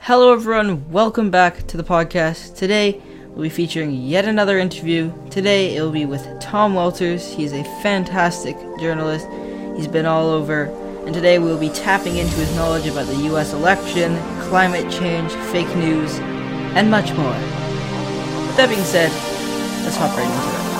Hello everyone, welcome back to the podcast. Today we'll be featuring yet another interview. Today it will be with Tom Walters. He's a fantastic journalist. He's been all over, and today we'll be tapping into his knowledge about the US election, climate change, fake news, and much more. With that being said, let's hop right into it.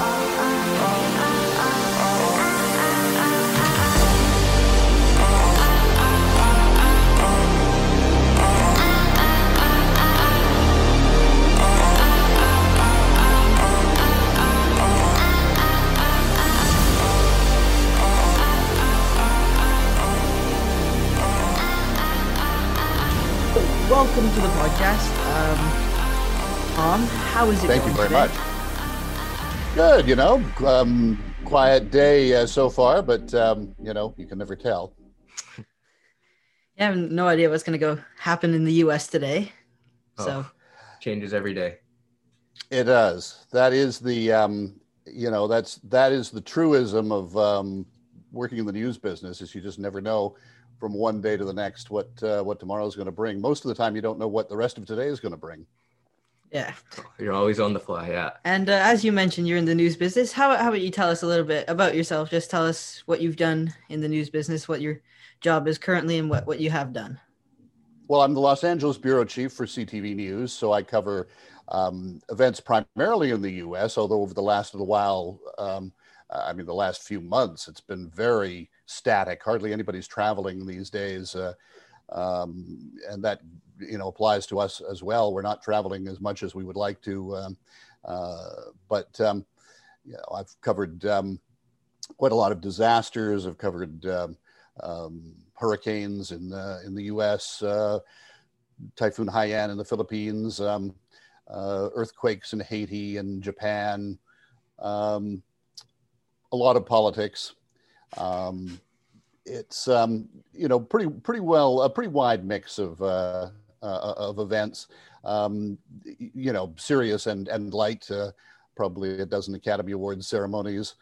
Welcome to the podcast. Tom, how is it going? Thank you very much. Good, quiet day so far, but, you can never tell. I have no idea what's going to happen in the U.S. today. So changes every day. It does. That is the, that is the truism of working in the news business, is you just never know from one day to the next what tomorrow is going to bring. Most of the time, you don't know what the rest of today is going to bring. Yeah. You're always on the fly, yeah. And as you mentioned, you're in the news business. How about you tell us a little bit about yourself? Just tell us what you've done in the news business, what your job is currently, and what you have done. Well, I'm the Los Angeles bureau chief for CTV News, so I cover events primarily in the U.S., although over the last little while, the last few months, it's been very static. Hardly anybody's traveling these days. And that, applies to us as well. We're not traveling as much as we would like to. But I've covered quite a lot of disasters. I've covered hurricanes in the U.S., Typhoon Haiyan in the Philippines, earthquakes in Haiti and Japan, a lot of politics. It's pretty well a pretty wide mix of events. Serious and light. Probably a dozen Academy Awards ceremonies.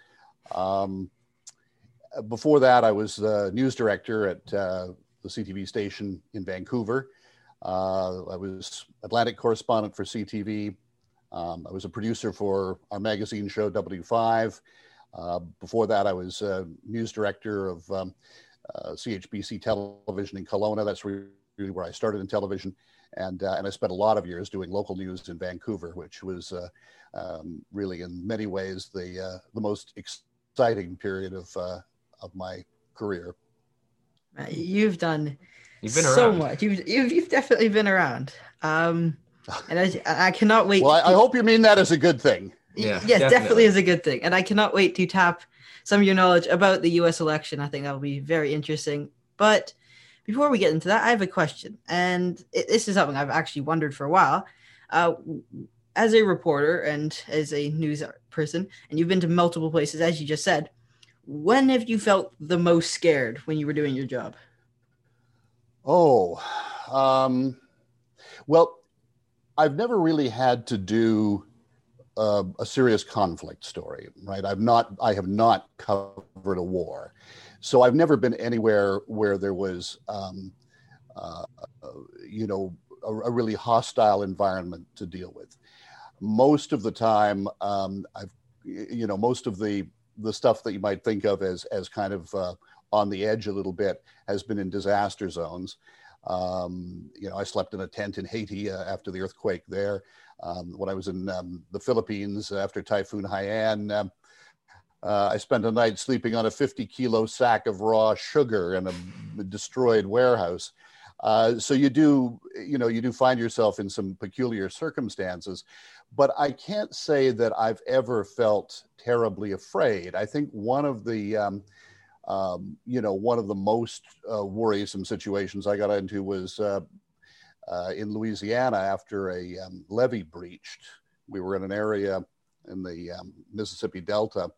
Before that, I was the news director at the CTV station in Vancouver. I was Atlantic correspondent for CTV. I was a producer for our magazine show W5. Before that, I was news director of CHBC Television in Kelowna. That's really where I started in television, and I spent a lot of years doing local news in Vancouver, which was really, in many ways, the most exciting period of my career. You've been so around. Much. You've definitely been around, and I cannot wait. Well, I hope you mean that as a good thing. Yeah, yes, definitely is a good thing. And I cannot wait to tap some of your knowledge about the U.S. election. I think that'll be very interesting. But before we get into that, I have a question. And this is something I've actually wondered for a while. As a reporter and as a news person, and you've been to multiple places, as you just said, when have you felt the most scared when you were doing your job? Well, I've never really had to do a serious conflict story, right? I have not covered a war. So I've never been anywhere where there was, a really hostile environment to deal with. Most of the time, most of the stuff that you might think of as kind of on the edge a little bit has been in disaster zones. I slept in a tent in Haiti after the earthquake there. When I was in the Philippines after Typhoon Haiyan, I spent a night sleeping on a 50-kilo sack of raw sugar in a destroyed warehouse. So you do find yourself in some peculiar circumstances, but I can't say that I've ever felt terribly afraid. I think one of the most worrisome situations I got into was in Louisiana after a levee breached. We were in an area in the Mississippi Delta,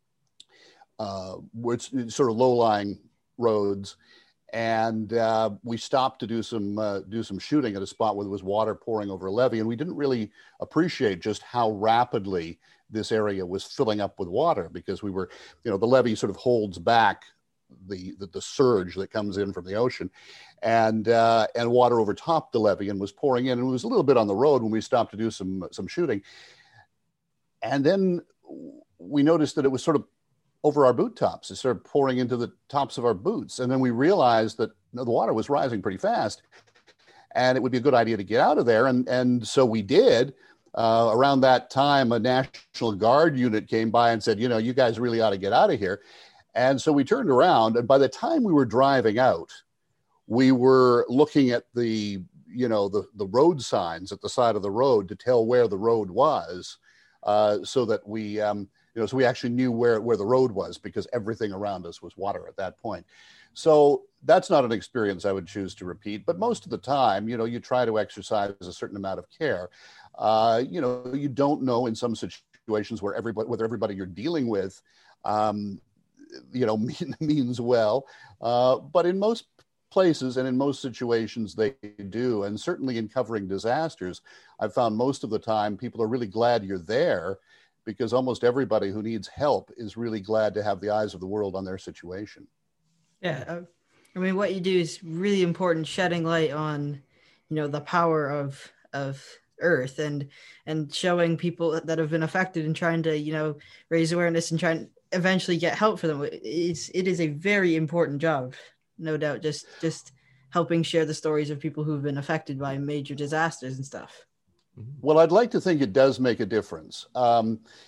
which is sort of low-lying roads, and we stopped to do some shooting at a spot where there was water pouring over a levee, and we didn't really appreciate just how rapidly this area was filling up with water, because we were, the levee sort of holds back the surge that comes in from the ocean, and water overtopped the levee and was pouring in. And it was a little bit on the road when we stopped to do some shooting, and then we noticed that it was sort of over our boot tops. It started pouring into the tops of our boots, and then we realized that the water was rising pretty fast, and it would be a good idea to get out of there. And so we did. Around that time, a National Guard unit came by and said, you guys really ought to get out of here. And so we turned around, and by the time we were driving out, we were looking at the road signs at the side of the road to tell where the road was, so that we, so we actually knew where the road was, because everything around us was water at that point. So that's not an experience I would choose to repeat, but most of the time, you try to exercise a certain amount of care. You don't know in some situations whether everybody you're dealing with, means well. But in most places and in most situations, they do. And certainly in covering disasters, I've found most of the time people are really glad you're there, because almost everybody who needs help is really glad to have the eyes of the world on their situation. Yeah. I mean, what you do is really important, shedding light on, the power of Earth and showing people that have been affected and trying to, raise awareness and try and eventually get help for them. It is a very important job, no doubt, just helping share the stories of people who've been affected by major disasters and stuff. Well, I'd like to think it does make a difference. I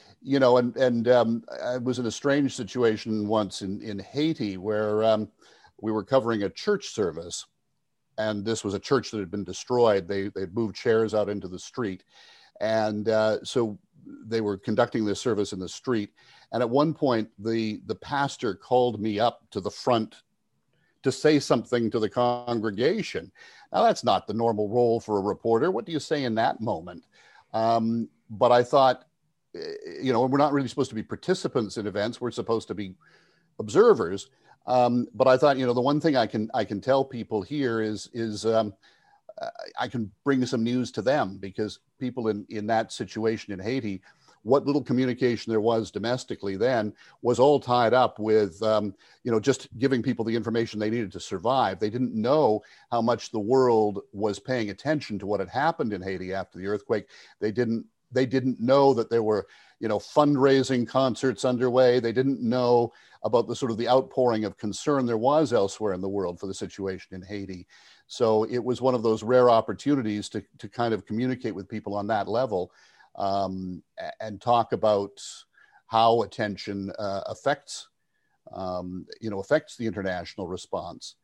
was in a strange situation once in Haiti where we were covering a church service, and this was a church that had been destroyed. They'd moved chairs out into the street, and so they were conducting this service in the street. And at one point, the pastor called me up to the front to say something to the congregation. Now, that's not the normal role for a reporter. What do you say in that moment? But I thought, we're not really supposed to be participants in events. We're supposed to be observers. But I thought, the one thing I can tell people here is I can bring some news to them, because people in that situation in Haiti, what little communication there was domestically then was all tied up with, just giving people the information they needed to survive. They didn't know how much the world was paying attention to what had happened in Haiti after the earthquake. They didn't know that there were, fundraising concerts underway. They didn't know about the outpouring of concern there was elsewhere in the world for the situation in Haiti. So it was one of those rare opportunities to kind of communicate with people on that level, and talk about how attention affects the international response.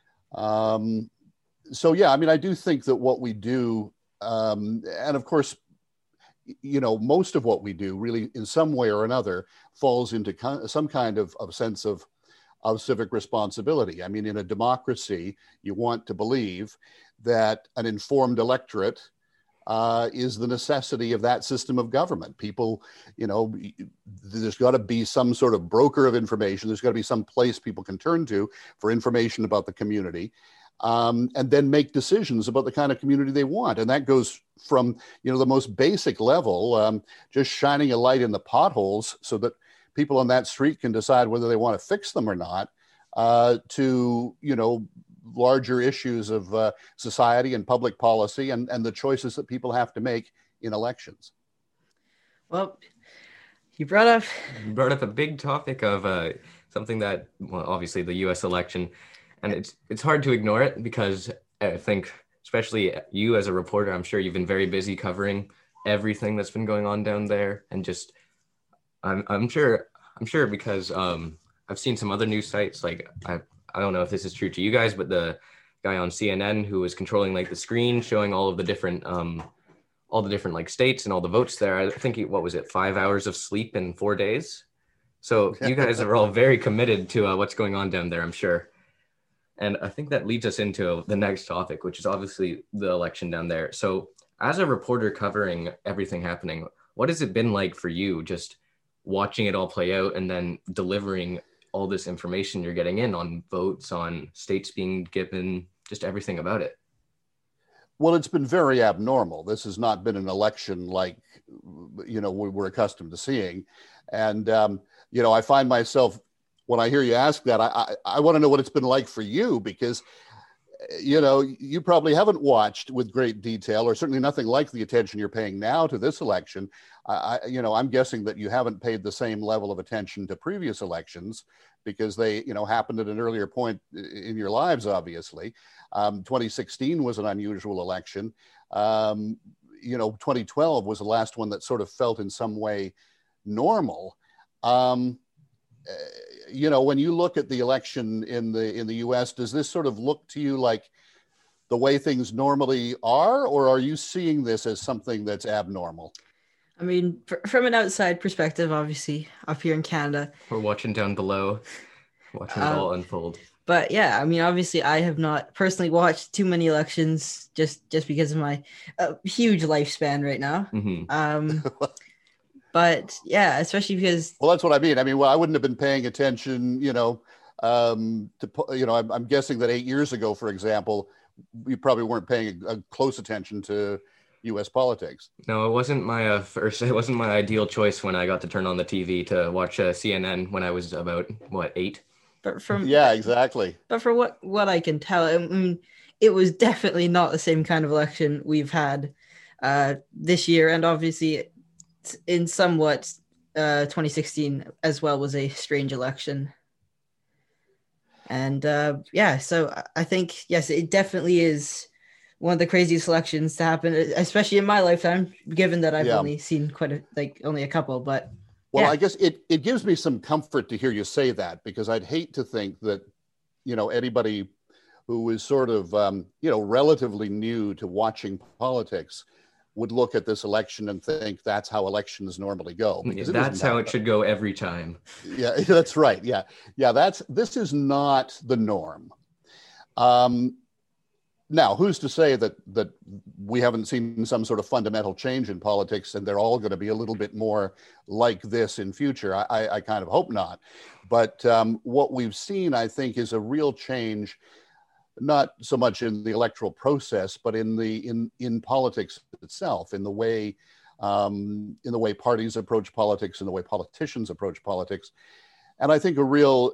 So yeah, I mean, I do think that what we do, and of course, most of what we do really in some way or another falls into some kind of sense of civic responsibility. I mean, in a democracy, you want to believe that an informed electorate is the necessity of that system of government. People, there's got to be some sort of broker of information. There's got to be some place people can turn to for information about the community, and then make decisions about the kind of community they want. And that goes from, the most basic level, just shining a light in the potholes so that people on that street can decide whether they want to fix them or not, to, larger issues of society and public policy and the choices that people have to make in elections. Well, you brought up a big topic of something that, well, obviously the U.S. election, and it's hard to ignore it, because I think, especially you as a reporter, I'm sure you've been very busy covering everything that's been going on down there, and just I'm sure because I've seen some other news sites, like I don't know if this is true to you guys, but the guy on CNN who was controlling like the screen, showing all of the different like states and all the votes there. I think what was it, 5 hours of sleep in 4 days? So you guys are all very committed to what's going on down there, I'm sure. And I think that leads us into the next topic, which is obviously the election down there. So as a reporter covering everything happening, what has it been like for you, just watching it all play out and then delivering all this information you're getting in on votes, on states being given, just everything about it? Well, it's been very abnormal. This has not been an election like, we're accustomed to seeing. And, I find myself when I hear you ask that, I want to know what it's been like for you, because you probably haven't watched with great detail, or certainly nothing like the attention you're paying now to this election. I'm guessing that you haven't paid the same level of attention to previous elections because they, happened at an earlier point in your lives, obviously. 2016 was an unusual election. 2012 was the last one that sort of felt in some way normal. When you look at the election in the US, does this sort of look to you like the way things normally are, or are you seeing this as something that's abnormal? I mean, from an outside perspective, obviously, up here in Canada. We're watching down below, watching it all unfold. But yeah, I mean, obviously, I have not personally watched too many elections just because of my huge lifespan right now. Mm-hmm. But yeah, especially because... Well, that's what I mean. I mean, I wouldn't have been paying attention, I'm guessing that 8 years ago, for example, you probably weren't paying a close attention to U.S. politics. No, it wasn't my it wasn't my ideal choice when I got to turn on the TV to watch CNN when I was about, 8? But yeah, exactly. But for what I can tell, I mean, it was definitely not the same kind of election we've had this year, and obviously in somewhat 2016 as well was a strange election. And so I think, yes, it definitely is one of the craziest elections to happen, especially in my lifetime, given that I've only seen only a couple, but well, I guess it gives me some comfort to hear you say that, because I'd hate to think that, anybody who is sort of, relatively new to watching politics would look at this election and think that's how elections normally go. That's how it should go every time. Yeah, that's right. Yeah. This is not the norm. Now, who's to say that we haven't seen some sort of fundamental change in politics and they're all going to be a little bit more like this in future? I kind of hope not. But what we've seen, I think, is a real change, not so much in the electoral process, but in politics itself, in the way parties approach politics, in the way politicians approach politics. And I think a real,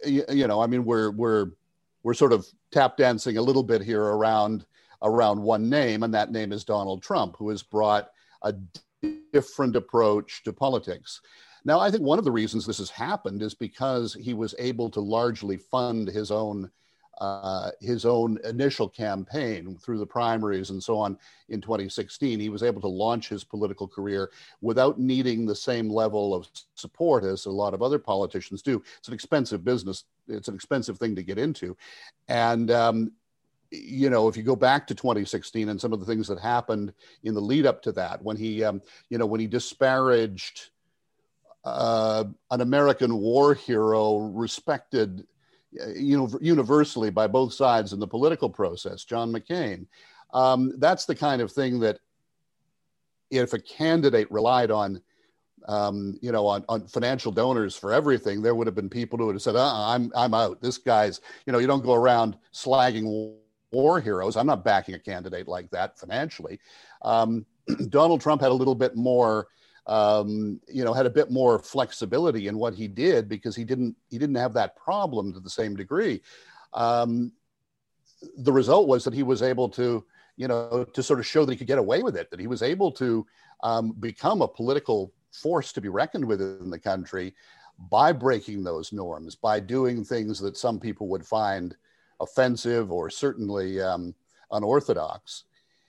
we're sort of tap dancing a little bit here around one name, and that name is Donald Trump, who has brought a different approach to politics. Now, I think one of the reasons this has happened is because he was able to largely fund his own initial campaign through the primaries and so on in 2016. He was able to launch his political career without needing the same level of support as a lot of other politicians do. It's an expensive business. It's an expensive thing to get into. And, if you go back to 2016 and some of the things that happened in the lead up to that, when he disparaged an American war hero respected universally by both sides in the political process, John McCain. That's the kind of thing that if a candidate relied on financial donors for everything, there would have been people who would have said, I'm out. This guy's, you don't go around slagging war heroes. I'm not backing a candidate like that financially. Donald Trump had a little bit more had a bit more flexibility in what he did because he didn't have that problem to the same degree. The result was that he was able to, to sort of show that he could get away with it, that he was able to become a political force to be reckoned with in the country by breaking those norms, by doing things that some people would find offensive or certainly unorthodox.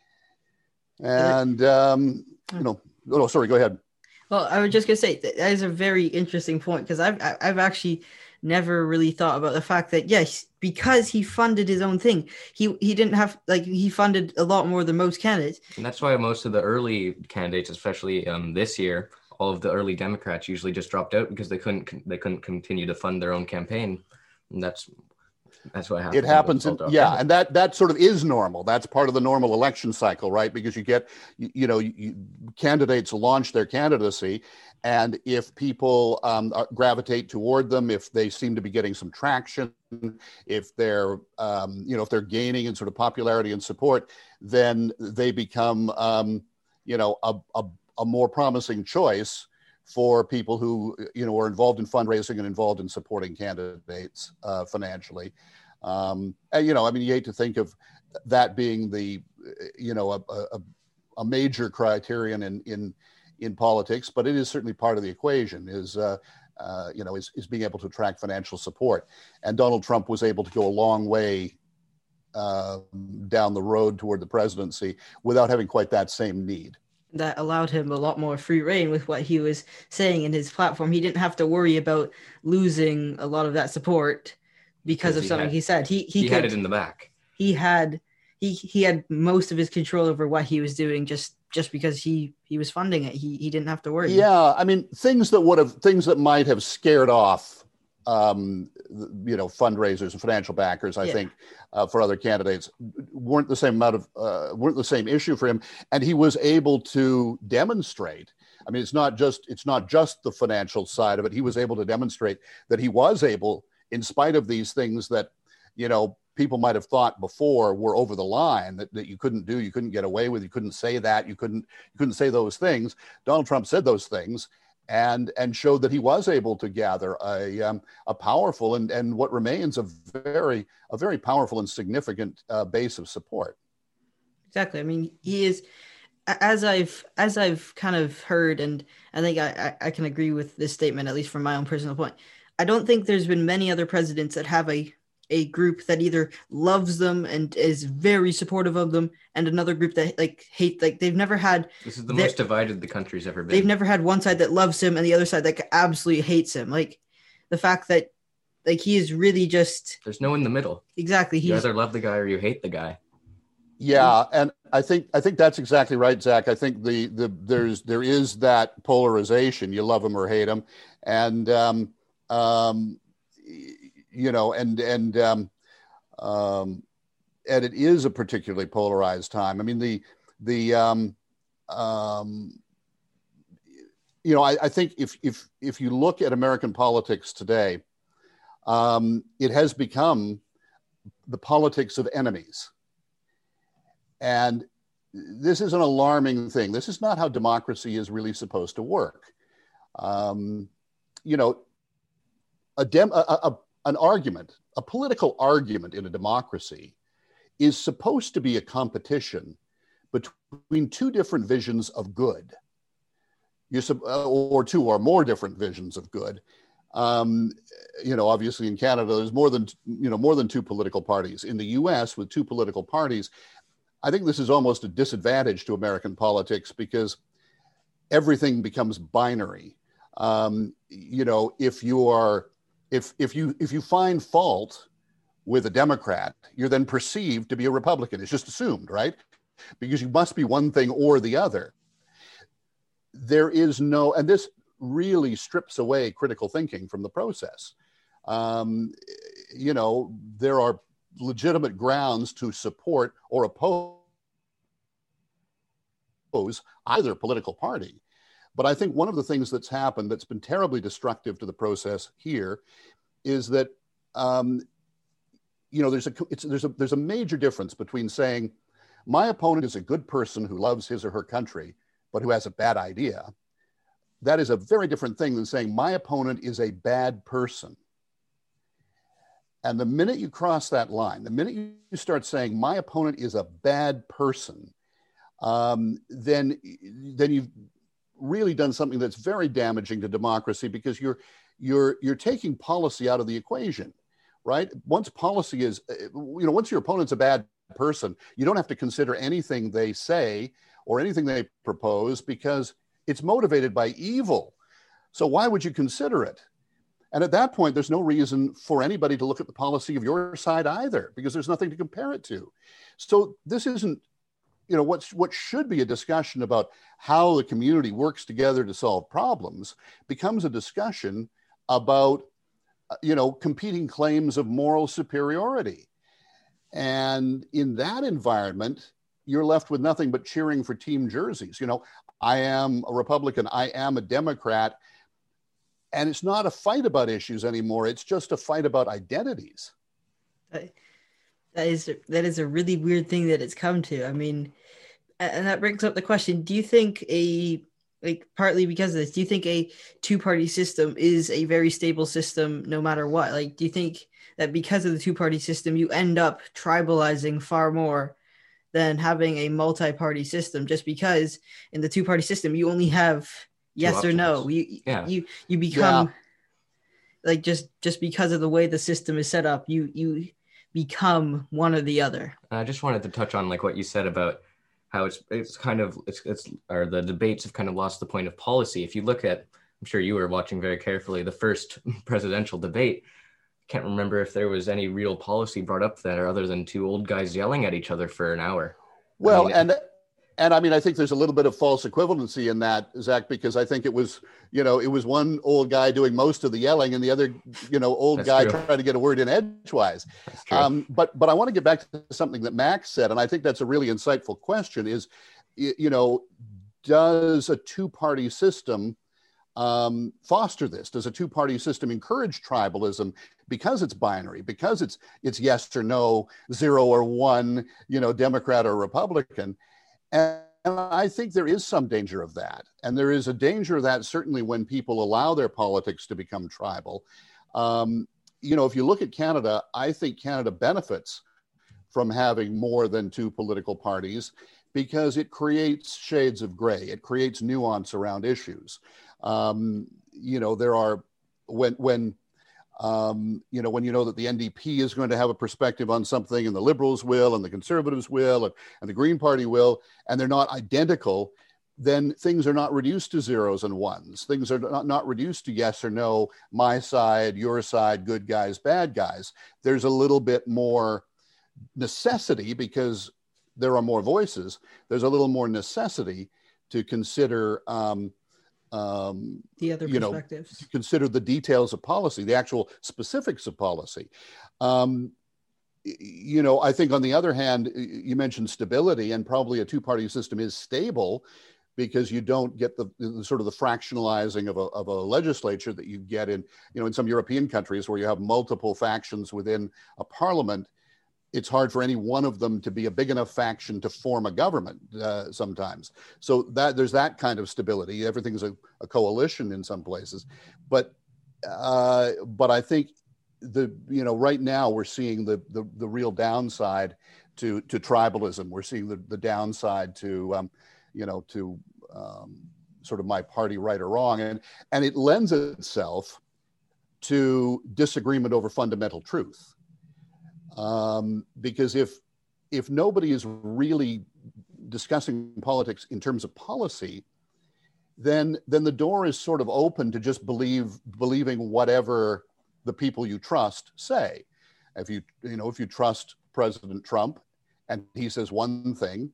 And, sorry, go ahead. Well, I was just going to say that is a very interesting point, because I've actually never really thought about the fact that, yes, because he funded his own thing, he didn't have, he funded a lot more than most candidates. And that's why most of the early candidates, especially this year, all of the early Democrats usually just dropped out because they couldn't continue to fund their own campaign. And that's what happens. It happens. And that sort of is normal. That's part of the normal election cycle, right? Because you get, candidates launch their candidacy, and if people gravitate toward them, if they seem to be getting some traction, if they're, if they're gaining in sort of popularity and support, then they become, a more promising choice for people who, are involved in fundraising and involved in supporting candidates financially. And, you hate to think of that being the, a major criterion in politics, but it is certainly part of the equation, is being able to attract financial support. And Donald Trump was able to go a long way down the road toward the presidency without having quite that same need. That allowed him a lot more free reign with what he was saying in his platform. He didn't have to worry about losing a lot of that support because of something he said. He had it in the back. He had most of his control over what he was doing just because he was funding it. He didn't have to worry. Yeah, I mean, things that might have scared off fundraisers and financial backers, I think, for other candidates weren't the same issue for him. And he was able to demonstrate, I mean, it's not just the financial side of it. He was able to demonstrate that he was able, in spite of these things that, people might have thought before were over the line, that you couldn't do, you couldn't get away with, you couldn't say that, you couldn't say those things. Donald Trump said those things and showed that he was able to gather a powerful and what remains a very powerful and significant base of support. Exactly. I mean, he is, as I've kind of heard, and I think I can agree with this statement, at least from my own personal point. I don't think there's been many other presidents that have a group that either loves them and is very supportive of them, and another group that they've never had. This is the most divided the country's ever been. They've never had one side that loves him and the other side that absolutely hates him. Like the fact that he is really just, there's no in the middle. Exactly. You either love the guy or you hate the guy. Yeah, and I think that's exactly right, Zach. I think there is that polarization. You love him or hate him, and and it is a particularly polarized time. I mean, I think if you look at American politics today, it has become the politics of enemies. And this is an alarming thing. This is not how democracy is really supposed to work. An argument, a political argument in a democracy is supposed to be a competition between two different visions of good, or two or more different visions of good. Obviously in Canada, there's more than two political parties. In the US, with two political parties, I think this is almost a disadvantage to American politics because everything becomes binary. If you find fault with a Democrat, you're then perceived to be a Republican. It's just assumed, right? Because you must be one thing or the other. There is no, and this really strips away critical thinking from the process. There are legitimate grounds to support or oppose either political party. But I think one of the things that's happened that's been terribly destructive to the process here is that there's a major difference between saying my opponent is a good person who loves his or her country, but who has a bad idea. That is a very different thing than saying my opponent is a bad person. And the minute you cross that line, the minute you start saying my opponent is a bad person, then you've really done something that's very damaging to democracy, because you're taking policy out of the equation, right? Once policy is, once your opponent's a bad person, you don't have to consider anything they say or anything they propose because it's motivated by evil. So why would you consider it? And at that point, there's no reason for anybody to look at the policy of your side either, because there's nothing to compare it to. So this isn't, what should be a discussion about how the community works together to solve problems becomes a discussion about, competing claims of moral superiority. And in that environment, you're left with nothing but cheering for team jerseys. I am a Republican, I am a Democrat. And it's not a fight about issues anymore. It's just a fight about identities. That is a really weird thing that it's come to. I mean, and that brings up the question, do you think a like partly because of this? Do you think a two-party system is a very stable system no matter what? Like, do you think that because of the two-party system, you end up tribalizing far more than having a multi-party system, just because in the two-party system you only have yes or no. You become like just because of the way the system is set up, you become one or the other. I just wanted to touch on like what you said about how it's kind of or the debates have kind of lost the point of policy. If you look at, I'm sure you were watching very carefully, the first presidential debate. Can't remember if there was any real policy brought up there other than two old guys yelling at each other for an hour. Well, and I mean, I think there's a little bit of false equivalency in that, Zach, because I think it was one old guy doing most of the yelling and the other, old That's guy true. Trying to get a word in edgewise. But I want to get back to something that Max said, and I think that's a really insightful question is, does a two-party system foster this? Does a two-party system encourage tribalism because it's binary, because it's yes or no, 0 or 1, Democrat or Republican? And I think there is some danger of that. And there is a danger of that certainly when people allow their politics to become tribal. If you look at Canada, I think Canada benefits from having more than two political parties because it creates shades of gray. It creates nuance around issues. There are when you know that the NDP is going to have a perspective on something and the Liberals will and the Conservatives will and the Green Party will, and they're not identical, then things are not reduced to zeros and ones. Things are not reduced to yes or no, my side, your side, good guys, bad guys. There's a little bit more necessity because there are more voices. There's a little more necessity to consider the other perspectives, to consider the details of policy, the actual specifics of policy. I think on the other hand, you mentioned stability, and probably a two-party system is stable because you don't get the sort of the fractionalizing of a legislature that you get in some European countries where you have multiple factions within a parliament. It's hard for any one of them to be a big enough faction to form a government sometimes. So that there's that kind of stability. Everything's a coalition in some places, but I think right now we're seeing the real downside to tribalism. We're seeing the downside to sort of my party right or wrong, and it lends itself to disagreement over fundamental truth. Because if nobody is really discussing politics in terms of policy, then the door is sort of open to just believing whatever the people you trust say. If you trust President Trump and he says one thing,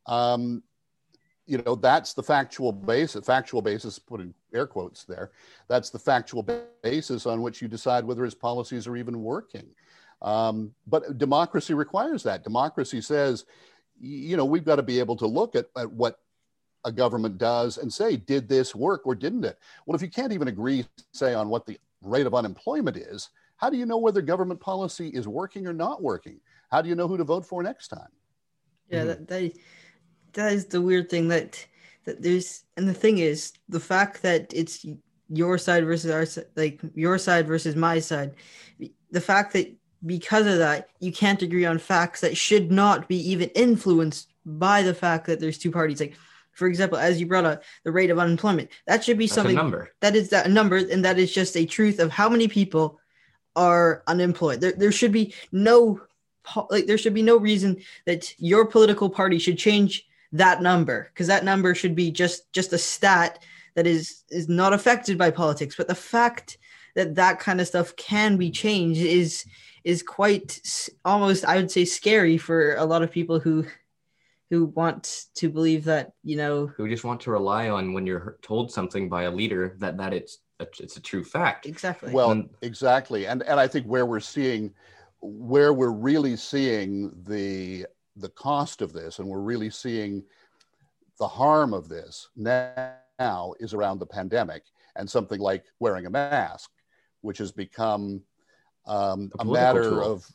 that's the factual basis, put in air quotes there. That's the factual basis on which you decide whether his policies are even working. But democracy requires that. Democracy says, we've got to be able to look at what a government does and say, did this work or didn't it? Well, if you can't even agree, say, on what the rate of unemployment is, how do you know whether government policy is working or not working? How do you know who to vote for next time? Yeah, that is the weird thing that there's, and the thing is, the fact that it's your side versus our side, like your side versus my side, the fact that because of that, you can't agree on facts that should not be even influenced by the fact that there's two parties. Like, for example, as you brought up, the rate of unemployment, that should be something that is that number, and that is just a truth of how many people are unemployed. There should be no reason that your political party should change that number, because that number should be just a stat that is not affected by politics. But the fact that kind of stuff can be changed is quite almost, I would say, scary for a lot of people who want to believe that, who just want to rely on when you're told something by a leader that it's a true fact. Exactly. Well, exactly. And I think where we're really seeing the cost of this, and we're really seeing the harm of this now is around the pandemic and something like wearing a mask, which has become a matter of,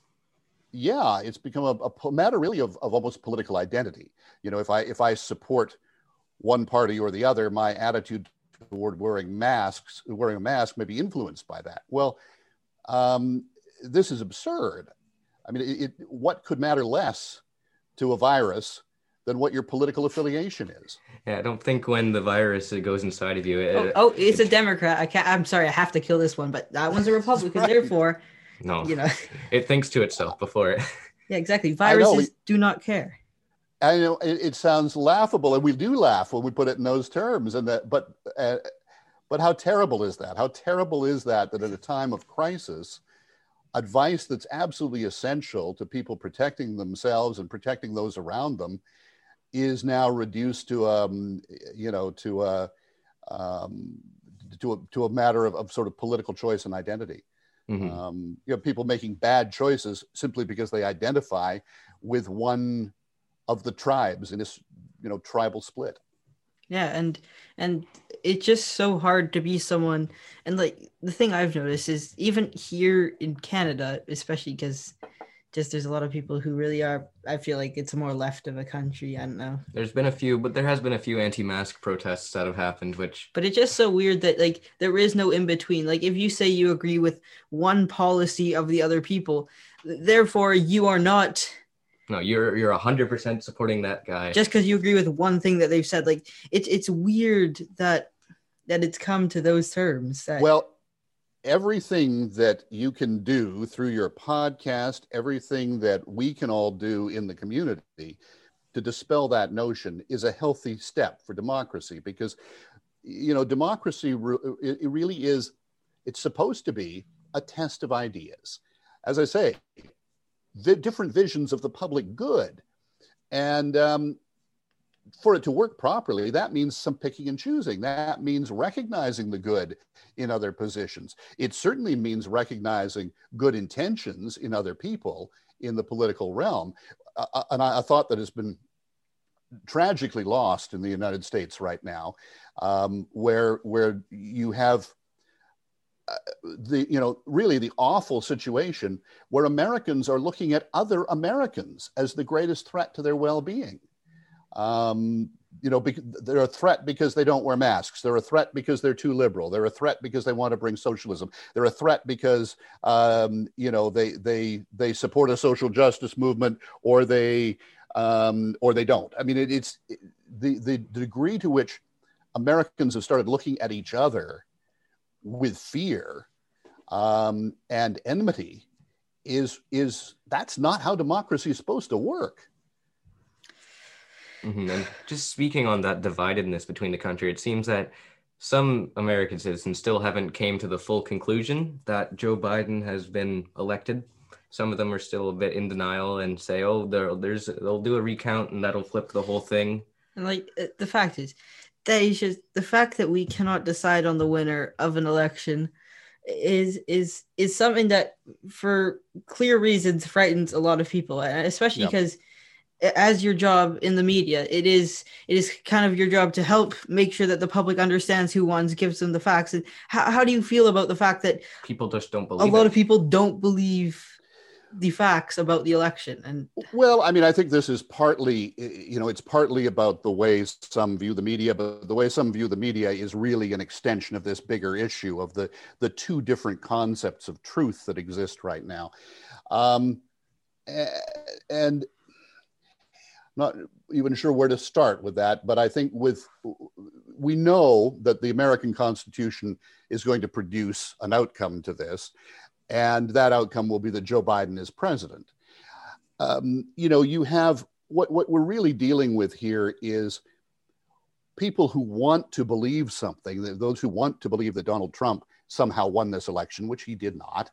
it's become a matter really of almost political identity. If I support one party or the other, my attitude toward wearing a mask may be influenced by that. Well, this is absurd. I mean, what could matter less to a virus than what your political affiliation is? Yeah, I don't think when the virus goes inside of you. It's a Democrat. I'm sorry, I have to kill this one, but that one's a Republican. Right. Therefore, no, it thinks to itself before it. Yeah, exactly. Viruses do not care. I know it sounds laughable, and we do laugh when we put it in those terms. But how terrible is that? How terrible is that at a time of crisis, advice that's absolutely essential to people protecting themselves and protecting those around them is now reduced to a matter of sort of political choice and identity. Mm-hmm. People making bad choices simply because they identify with one of the tribes in this, tribal split. Yeah, and it's just so hard to be someone. And like the thing I've noticed is even here in Canada, especially because just there's a lot of people who really are, I feel like it's more left of a country. I don't know. There has been a few anti-mask protests that have happened, but it's just so weird that like there is no in between. Like if you say you agree with one policy of the other people, therefore you are not. No, you're 100% supporting that guy. Just because you agree with one thing that they've said. Like it's weird that it's come to those terms. Well, everything that you can do through your podcast, everything that we can all do in the community to dispel that notion is a healthy step for democracy, because, democracy, it really is, it's supposed to be a test of ideas. As I say, the different visions of the public good. And for it to work properly, that means some picking and choosing. That means recognizing the good in other positions. It certainly means recognizing good intentions in other people in the political realm. And a thought that has been tragically lost in the United States right now, where you have really the awful situation where Americans are looking at other Americans as the greatest threat to their well-being. They're a threat because they don't wear masks. They're a threat because they're too liberal. They're a threat because they want to bring socialism. They're a threat because they support a social justice movement, or they don't. I mean, it's the degree to which Americans have started looking at each other with fear and enmity is that's not how democracy is supposed to work. Mm-hmm. And just speaking on that dividedness between the country, it seems that some American citizens still haven't came to the full conclusion that Joe Biden has been elected. Some of them are still a bit in denial and say, "Oh, they'll do a recount and that'll flip the whole thing." And like the fact is, the fact that we cannot decide on the winner of an election is something that, for clear reasons, frightens a lot of people, especially because as your job in the media, it is kind of your job to help make sure that the public understands who won, gives them the facts. And how do you feel about the fact that people just don't believe a lot of people don't believe the facts about the election? And well, I mean, I think this is partly, it's partly about the way some view the media, but the way some view the media is really an extension of this bigger issue of the two different concepts of truth that exist right now. And not even sure where to start with that, but I think we know that the American Constitution is going to produce an outcome to this, and that outcome will be that Joe Biden is president. You have what we're really dealing with here is people who want to believe something, those who want to believe that Donald Trump somehow won this election, which he did not,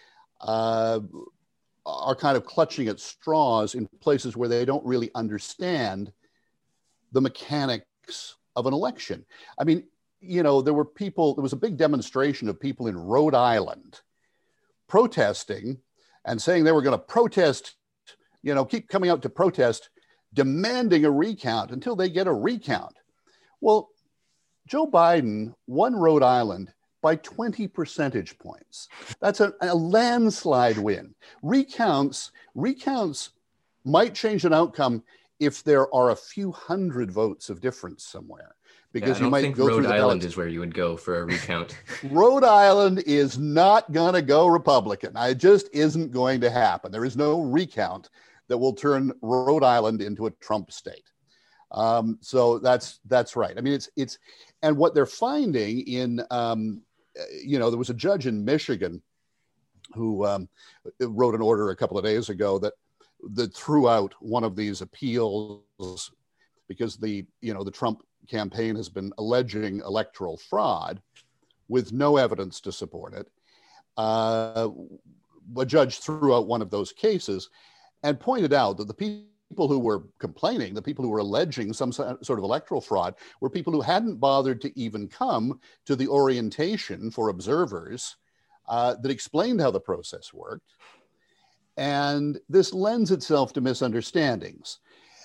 are kind of clutching at straws in places where they don't really understand the mechanics of an election. I mean, there was a big demonstration of people in Rhode Island protesting and saying they were going to protest, keep coming out to protest, demanding a recount until they get a recount. Well, Joe Biden won Rhode Island by 20 percentage points. That's a landslide win. Recounts might change an outcome if there are a few hundred votes of difference somewhere. Because I you might think go Rhode through the Island ballots. is where you would go for a recount. Rhode Island is not going to go Republican. It just isn't going to happen. There is no recount that will turn Rhode Island into a Trump state. So that's right. I mean, it's and what they're finding in, there was a judge in Michigan who wrote an order a couple of days ago that threw out one of these appeals because the Trump campaign has been alleging electoral fraud with no evidence to support it. A judge threw out one of those cases and pointed out that the people who were complaining, the people who were alleging some sort of electoral fraud, were people who hadn't bothered to even come to the orientation for observers that explained how the process worked. And this lends itself to misunderstandings.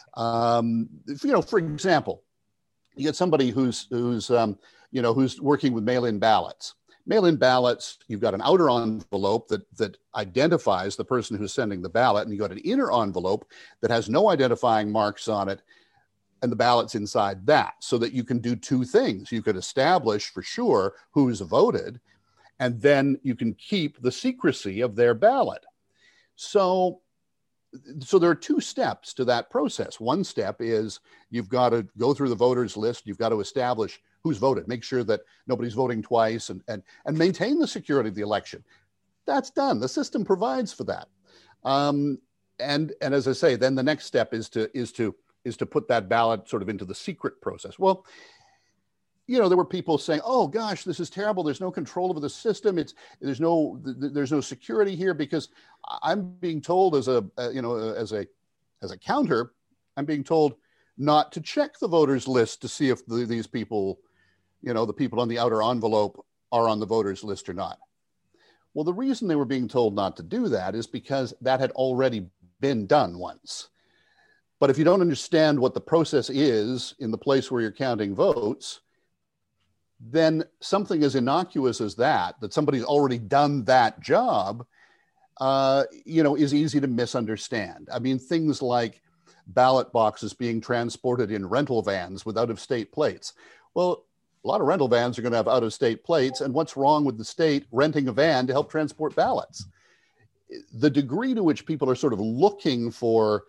For example, you get somebody who's working with mail-in ballots. Mail-in ballots, you've got an outer envelope that identifies the person who's sending the ballot, and you've got an inner envelope that has no identifying marks on it, and the ballot's inside that, so that you can do two things. You could establish for sure who's voted, and then you can keep the secrecy of their ballot. So there are two steps to that process. One step is you've got to go through the voters list. You've got to establish who's voted, make sure that nobody's voting twice, and maintain the security of the election. That's done. The system provides for that. And as I say, then the next step is to put that ballot sort of into the secret process. Well, there were people saying, "Oh gosh, this is terrible. There's no control over the system. There's no security here," because I'm being told as a counter, I'm being told not to check the voters list to see if these people, the people on the outer envelope are on the voters list or not. Well, the reason they were being told not to do that is because that had already been done once. But if you don't understand what the process is in the place where you're counting votes, then something as innocuous as that somebody's already done that job, is easy to misunderstand. I mean, things like ballot boxes being transported in rental vans with out-of-state plates. Well, a lot of rental vans are going to have out-of-state plates, and what's wrong with the state renting a van to help transport ballots? The degree to which people are sort of looking for,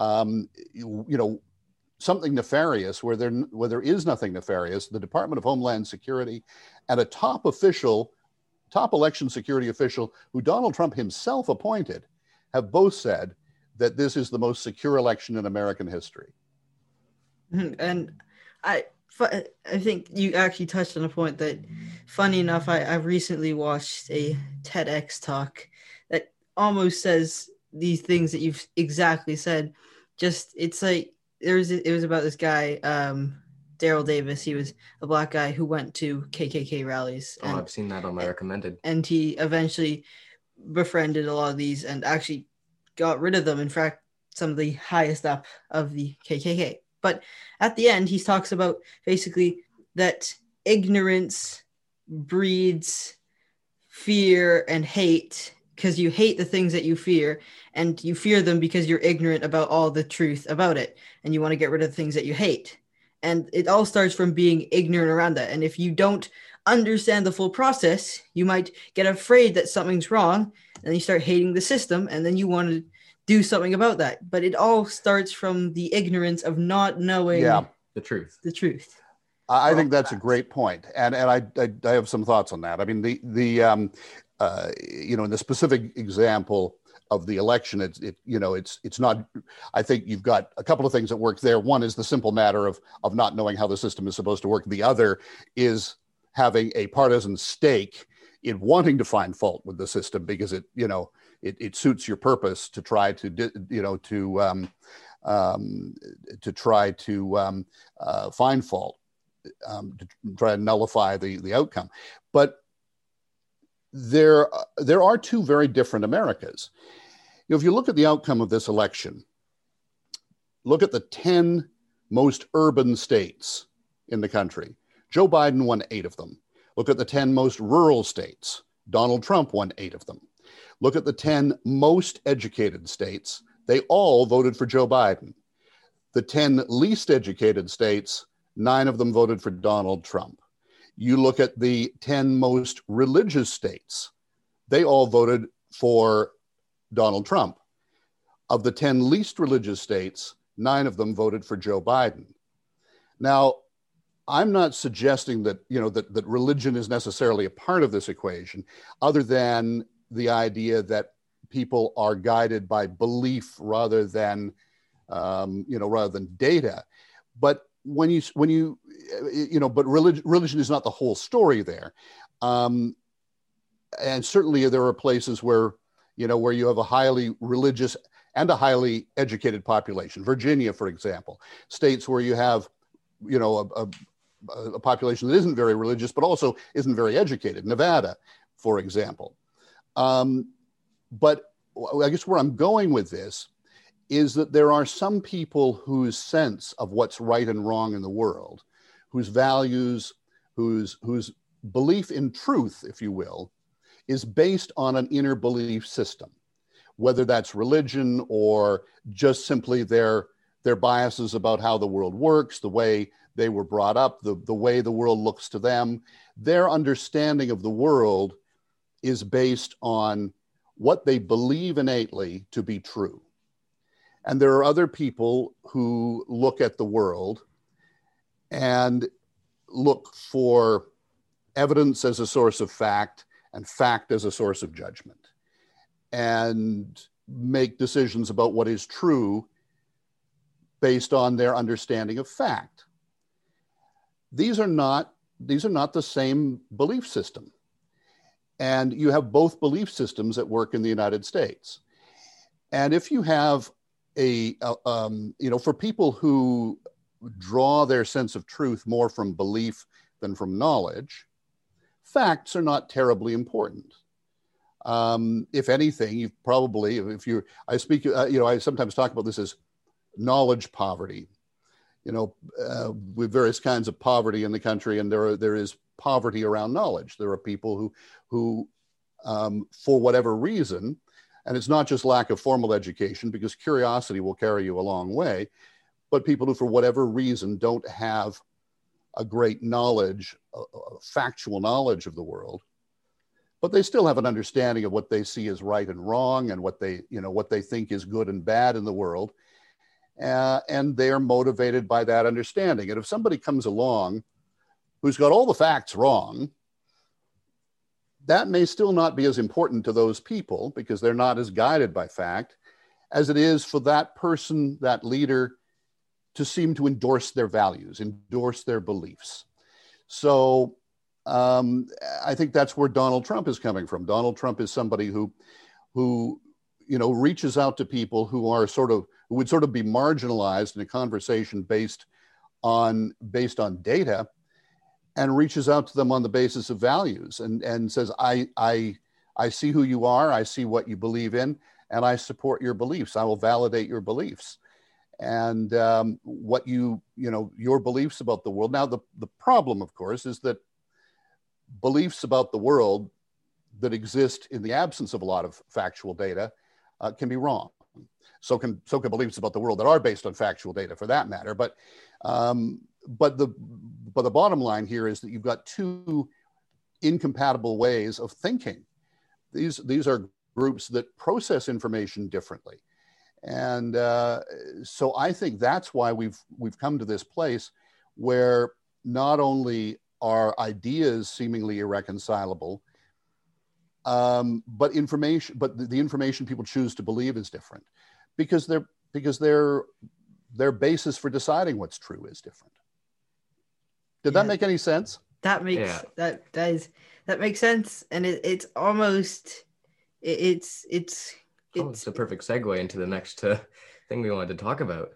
something nefarious where there is nothing nefarious, the Department of Homeland Security and a top election security official who Donald Trump himself appointed have both said that this is the most secure election in American history. And I think you actually touched on a point that, funny enough, I've recently watched a TEDx talk that almost says these things that you've exactly said. Just, it's like, it was about this guy, Daryl Davis. He was a black guy who went to KKK rallies. Oh, I've seen that on my recommended. And he eventually befriended a lot of these and actually got rid of them. In fact, some of the highest up of the KKK. But at the end, he talks about basically that ignorance breeds fear and hate, because you hate the things that you fear, and you fear them because you're ignorant about all the truth about it, and you want to get rid of the things that you hate. And it all starts from being ignorant around that. And if you don't understand the full process, you might get afraid that something's wrong, and you start hating the system, and then you want to do something about that. But it all starts from the ignorance of not knowing the truth. I think that's a great point, and I have some thoughts on that. I mean, in the specific example of the election, it's not. I think you've got a couple of things that work there. One is the simple matter of not knowing how the system is supposed to work. The other is having a partisan stake in wanting to find fault with the system because it suits your purpose to try to find fault, to try to nullify the outcome. But there are two very different Americas. If you look at the outcome of this election, look at the 10 most urban states in the country. Joe Biden won 8 of them. Look at the 10 most rural states. Donald Trump won 8 of them. Look at the 10 most educated states. They all voted for Joe Biden. The 10 least educated states, 9 of them voted for Donald Trump. You look at the 10 most religious states, they all voted for Donald Trump. Of the 10 least religious states, 9 of them voted for Joe Biden. Now, I'm not suggesting that, that religion is necessarily a part of this equation, other than the idea that people are guided by belief rather than data. But but religion is not the whole story there. And certainly there are places where you have a highly religious and a highly educated population. Virginia, for example, states where you have, a population that isn't very religious, but also isn't very educated. Nevada, for example. But I guess where I'm going with this is that there are some people whose sense of what's right and wrong in the world, whose values, whose belief in truth, if you will, is based on an inner belief system, whether that's religion or just simply their biases about how the world works, the way they were brought up, the way the world looks to them. Their understanding of the world is based on what they believe innately to be true. And there are other people who look at the world and look for evidence as a source of fact and fact as a source of judgment, and make decisions about what is true based on their understanding of fact. These are not the same belief system. And you have both belief systems at work in the United States. And if you have for people who draw their sense of truth more from belief than from knowledge, facts are not terribly important. If anything, I sometimes talk about this as knowledge poverty. With various kinds of poverty in the country, and there is poverty around knowledge. There are people who for whatever reason, and it's not just lack of formal education, because curiosity will carry you a long way, but people who for whatever reason don't have a great knowledge, factual knowledge of the world, but they still have an understanding of what they see as right and wrong, and what they think is good and bad in the world. And they're motivated by that understanding. And if somebody comes along who's got all the facts wrong, that may still not be as important to those people, because they're not as guided by fact as it is for that person, that leader, to seem to endorse their values, endorse their beliefs. So I think that's where Donald Trump is coming from. Donald Trump is somebody who reaches out to people who would sort of be marginalized in a conversation based on data, and reaches out to them on the basis of values, and says, I see who you are, I see what you believe in, and I support your beliefs. I will validate your beliefs. And your beliefs about the world. Now, the problem, of course, is that beliefs about the world that exist in the absence of a lot of factual data can be wrong. So can beliefs about the world that are based on factual data, for that matter. But the bottom line here is that you've got two incompatible ways of thinking. These are groups that process information differently. And so I think that's why we've come to this place where not only are ideas seemingly irreconcilable, but the information people choose to believe is different, because their basis for deciding what's true is different. Did that make any sense? That makes that makes sense, and it's almost it's a perfect segue into the next thing we wanted to talk about.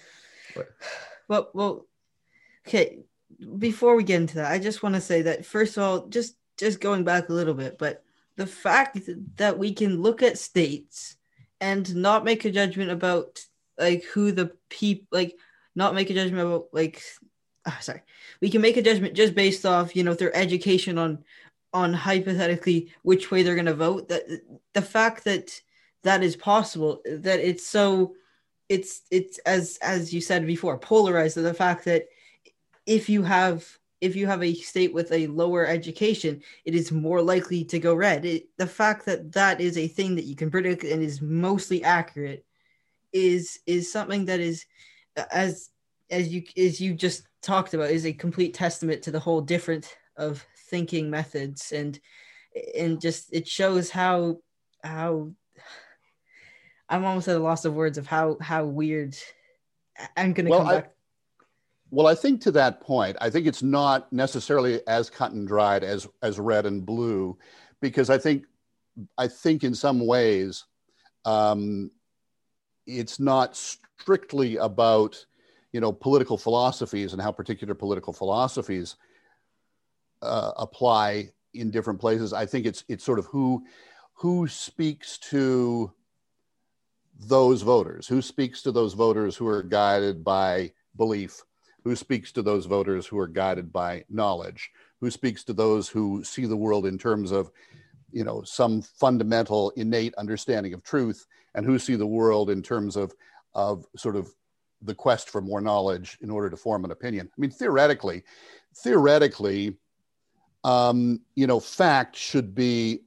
Well, okay. Before we get into that, I just want to say that, first of all, just going back a little bit, but the fact that we can look at states and not make a judgment about who the people, not make a judgment about we can make a judgment just based off their education on hypothetically which way they're going to vote. That the fact that is possible, that it's so it's as you said before, polarized to the fact that if you have a state with a lower education, it is more likely to go red. The fact that that is a thing that you can predict and is mostly accurate is something that is, as you just talked about, is a complete testament to the whole difference of thinking methods, and just it shows how I'm almost at a loss of words of how weird. I'm going to come back. Well, I think to that point, I think it's not necessarily as cut and dried as red and blue, because I think in some ways it's not strictly about, political philosophies and how particular political philosophies apply in different places. I think it's sort of who speaks to those voters, who speaks to those voters who are guided by belief, who speaks to those voters who are guided by knowledge, who speaks to those who see the world in terms of, some fundamental innate understanding of truth, and who see the world in terms of sort of the quest for more knowledge in order to form an opinion. I mean, theoretically, fact should be,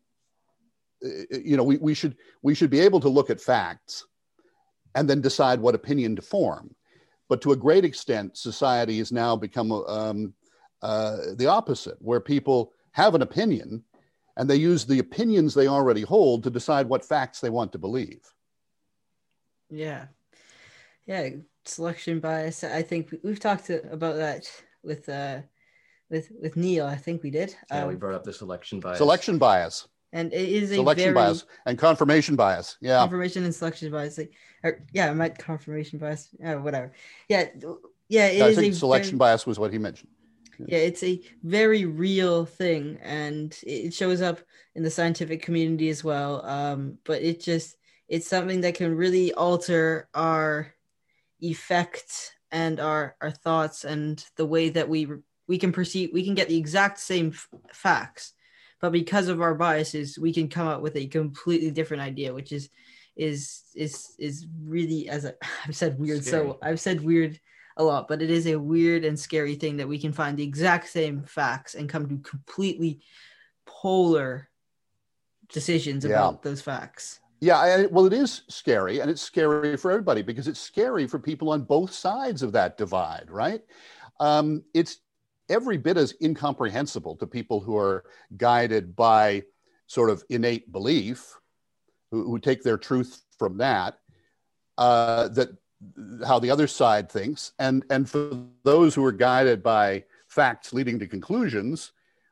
we should be able to look at facts and then decide what opinion to form. But to a great extent, society has now become the opposite, where people have an opinion and they use the opinions they already hold to decide what facts they want to believe. Yeah. Selection bias. I think we've talked about that with Neil. I think we did. Yeah, we brought up the selection bias. Selection bias. And it is selection bias and confirmation bias. Yeah. Confirmation and selection bias. I meant confirmation bias. Whatever. Yeah. I think selection bias was what he mentioned. Yeah, it's a very real thing, and it shows up in the scientific community as well. But it's something that can really alter our effect and our thoughts and the way that we can perceive. We can get the exact same facts, but because of our biases, we can come up with a completely different idea, which is really, as I've said, weird. Scary. So I've said weird a lot, but it is a weird and scary thing that we can find the exact same facts and come to completely polar decisions about those facts. Yeah, well, it is scary, and it's scary for everybody because it's scary for people on both sides of that divide, right? It's every bit as incomprehensible to people who are guided by sort of innate belief, who take their truth from that, that how the other side thinks, and for those who are guided by facts leading to conclusions,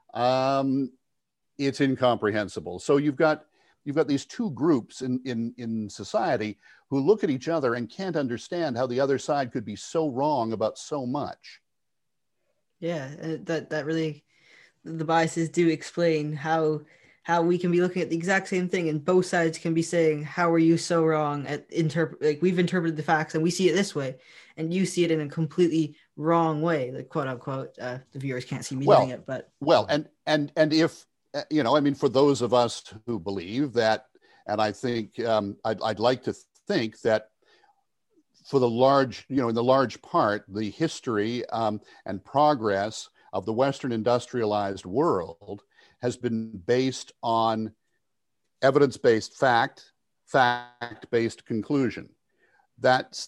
it's incomprehensible. So you've got these two groups in society who look at each other and can't understand how the other side could be so wrong about so much. Yeah, that really, the biases do explain how we can be looking at the exact same thing and both sides can be saying, how are you so wrong at we've interpreted the facts and we see it this way and you see it in a completely wrong way, like quote unquote. The viewers can't see me doing it, but and if for those of us who believe that, and I think I'd like to think that for the large, in the large part, the history and progress of the Western industrialized world has been based on evidence-based fact-based conclusion. That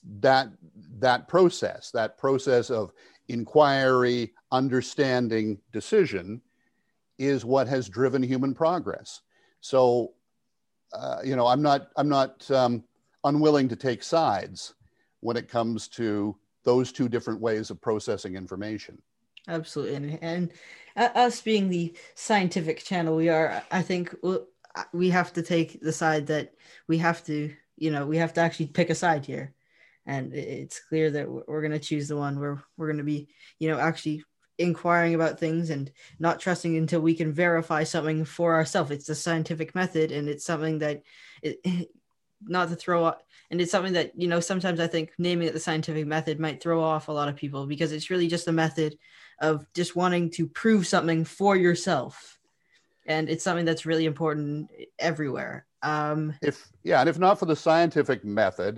process of inquiry, understanding, decision is what has driven human progress. So, I'm not unwilling to take sides when it comes to those two different ways of processing information. Absolutely. And us being the scientific channel we are, I think we have to take the side that we have to actually pick a side here. And it's clear that we're going to choose the one where we're going to be, actually inquiring about things and not trusting until we can verify something for ourselves. It's the scientific method, and it's something that not to throw off. And it's something that, sometimes I think naming it the scientific method might throw off a lot of people because it's really just a method of just wanting to prove something for yourself. And it's something that's really important everywhere. If not for the scientific method,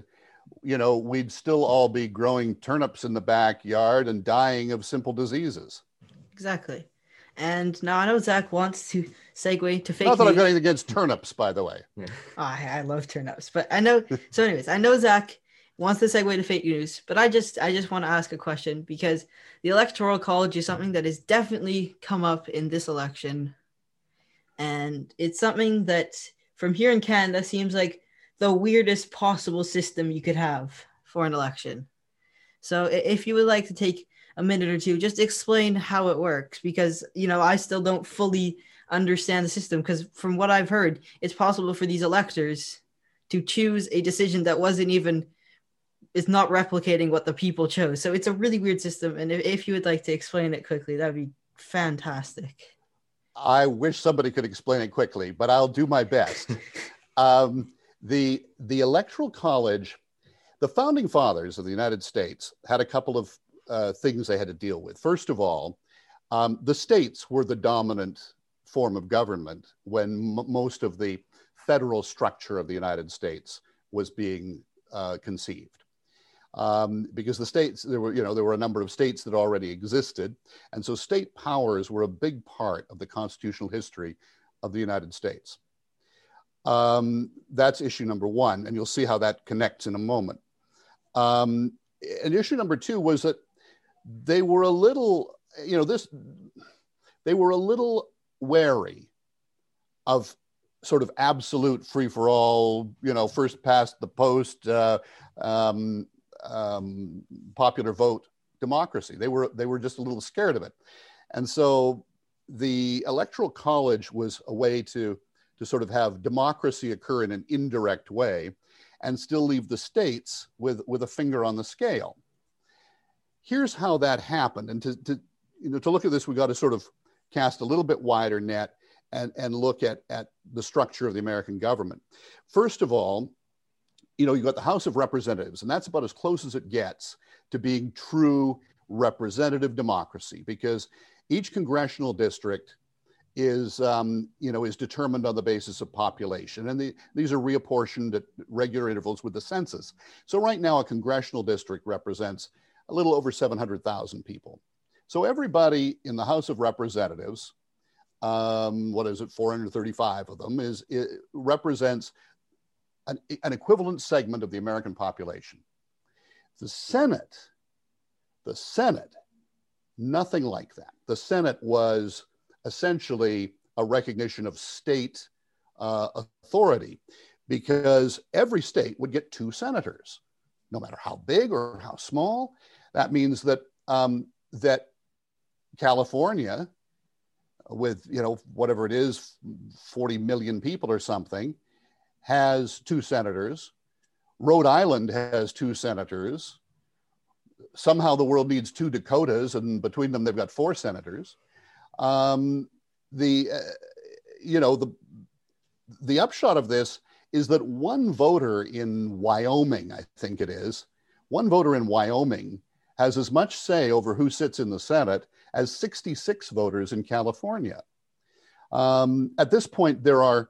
we'd still all be growing turnips in the backyard and dying of simple diseases. Exactly. And now I know Zach wants to segue to fake Not that news. I've got anything against turnips, by the way. Yeah. Oh, I love turnips, but I know. So, anyways, I know Zach wants to segue to fake news, but I just want to ask a question, because the Electoral College is something that has definitely come up in this election, and it's something that from here in Canada seems like the weirdest possible system you could have for an election. So, if you would like to take a minute or two, just explain how it works, because I still don't fully understand the system, because from what I've heard, it's possible for these electors to choose a decision that is not replicating what the people chose. So it's a really weird system, and if you would like to explain it quickly, that'd be fantastic. I wish somebody could explain it quickly, but I'll do my best. The Electoral College, the founding fathers of the United States had a couple of things they had to deal with. First of all, the states were the dominant form of government when most of the federal structure of the United States was being conceived. Because the states, there were a number of states that already existed, and so state powers were a big part of the constitutional history of the United States. That's issue number one, and you'll see how that connects in a moment. And issue number two was that they were a little, they were a little wary of sort of absolute free-for-all, first past the post, popular vote democracy. They were just a little scared of it. And so the Electoral College was a way to sort of have democracy occur in an indirect way and still leave the states with a finger on the scale. Here's how that happened. And to look at this, we got to sort of cast a little bit wider net and look at the structure of the American government. First of all, you've got the House of Representatives, and that's about as close as it gets to being true representative democracy, because each congressional district is determined on the basis of population, and these are reapportioned at regular intervals with the census. So right now, a congressional district represents a little over 700,000 people. So everybody in the House of Representatives, 435 of them, represents an equivalent segment of the American population. The Senate, nothing like that. The Senate was essentially a recognition of state authority, because every state would get 2 senators, no matter how big or how small. That means that that California, with whatever it is, 40 million people or something, has 2 senators. Rhode Island has 2 senators. Somehow the world needs 2 Dakotas, and between them they've got 4 senators. The upshot of this is that one voter in Wyoming, I think it is, one voter in Wyoming has as much say over who sits in the Senate as 66 voters in California. At this point, there are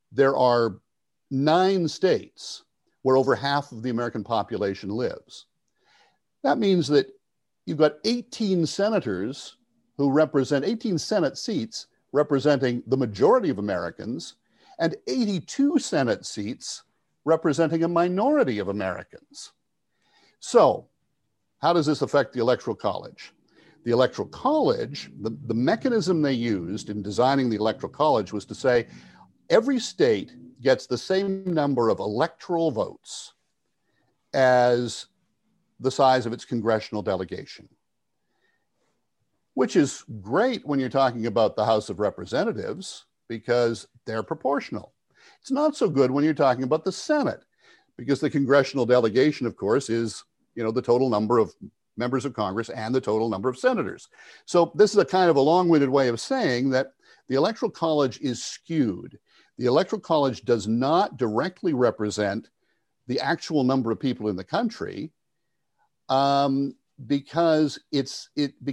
9 states where over half of the American population lives. That means that you've got 18 senators who represent 18 Senate seats representing the majority of Americans, and 82 Senate seats representing a minority of Americans. So, how does this affect the Electoral College? The Electoral College, the mechanism they used in designing the Electoral College was to say every state gets the same number of electoral votes as the size of its congressional delegation, which is great when you're talking about the House of Representatives because they're proportional. It's not so good when you're talking about the Senate, because the congressional delegation, of course, is the total number of members of Congress and the total number of senators. So this is a kind of a long-winded way of saying that the Electoral College is skewed. The Electoral College does not directly represent the actual number of people in the country, because it's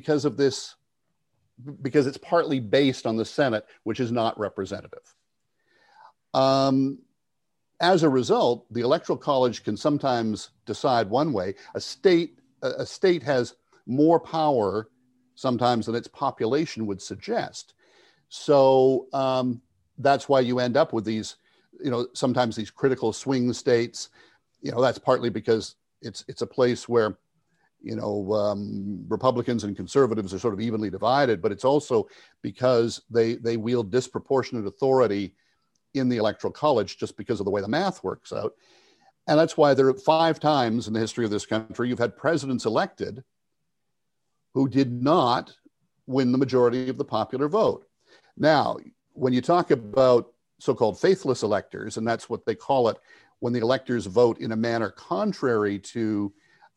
partly based on the Senate, which is not representative. And as a result, the Electoral College can sometimes decide one way. A state has more power sometimes than its population would suggest. So that's why you end up with these, sometimes these critical swing states. That's partly because it's a place where, Republicans and conservatives are sort of evenly divided, but it's also because they wield disproportionate authority in the Electoral College just because of the way the math works out. And that's why there are 5 times in the history of this country you've had presidents elected who did not win the majority of the popular vote. Now, when you talk about so-called faithless electors, and that's what they call it when the electors vote in a manner contrary to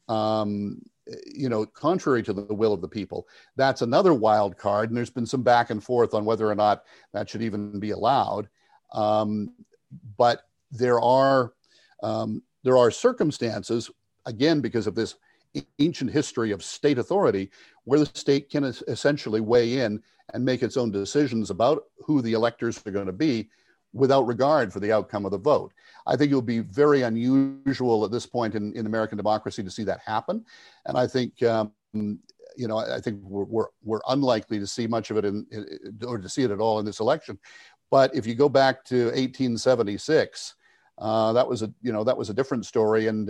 contrary to the will of the people, that's another wild card. And there's been some back and forth on whether or not that should even be allowed. But there are circumstances, again, because of this ancient history of state authority, where the state can essentially weigh in and make its own decisions about who the electors are going to be without regard for the outcome of the vote. I think it would be very unusual at this point in American democracy to see that happen. And I think, I think we're unlikely to see much of it or to see it at all in this election. But if you go back to 1876, that was a different story. And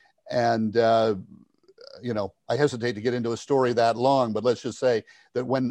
I hesitate to get into a story that long, but let's just say that when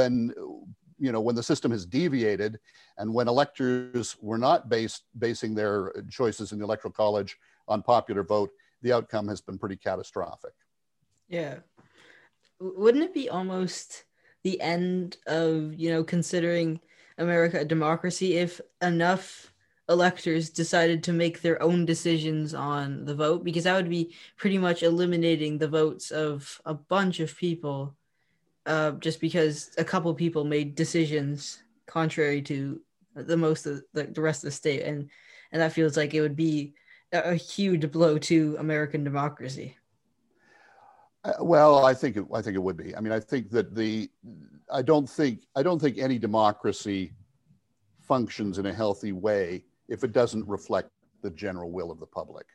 the system has deviated and when electors were not basing their choices in the Electoral College on popular vote, the outcome has been pretty catastrophic. Yeah. Wouldn't it be almost the end of, considering America a democracy if enough electors decided to make their own decisions on the vote? Because that would be pretty much eliminating the votes of a bunch of people, just because a couple people made decisions contrary to the rest of the state, and that feels like it would be a huge blow to American democracy. Well, I think it would be. I mean, I think that I don't think any democracy functions in a healthy way if it doesn't reflect the general will of the public.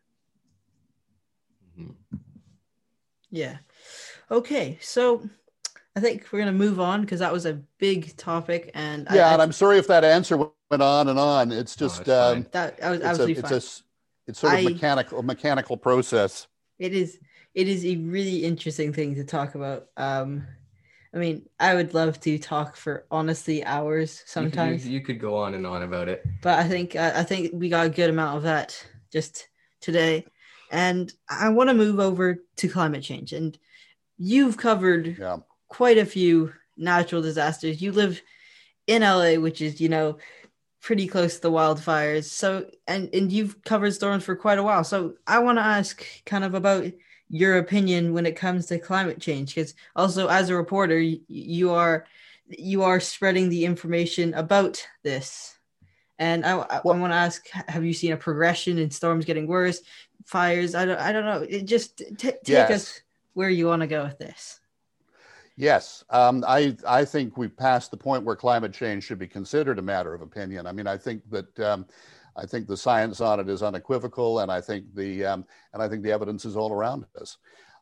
Mm-hmm. Yeah. Okay. So I think we're going to move on because that was a big topic. And and I'm sorry if that answer went on and on. It's just that I was absolutely fine. It's sort of a mechanical process. It is a really interesting thing to talk about. I mean, I would love to talk for honestly hours sometimes. You could go on and on about it. But I think we got a good amount of that just today. And I want to move over to climate change. And you've covered quite a few natural disasters. You live in LA, which is, pretty close to the wildfires. So, and you've covered storms for quite a while. So I want to ask kind of about your opinion when it comes to climate change, because also as a reporter, you are spreading the information about this. And I want to ask, have you seen a progression in storms getting worse, fires? I don't know. It just take us where you want to go with this. Yes, I think we've passed the point where climate change should be considered a matter of opinion. I mean, I think that I think the science on it is unequivocal, and I think the evidence is all around us.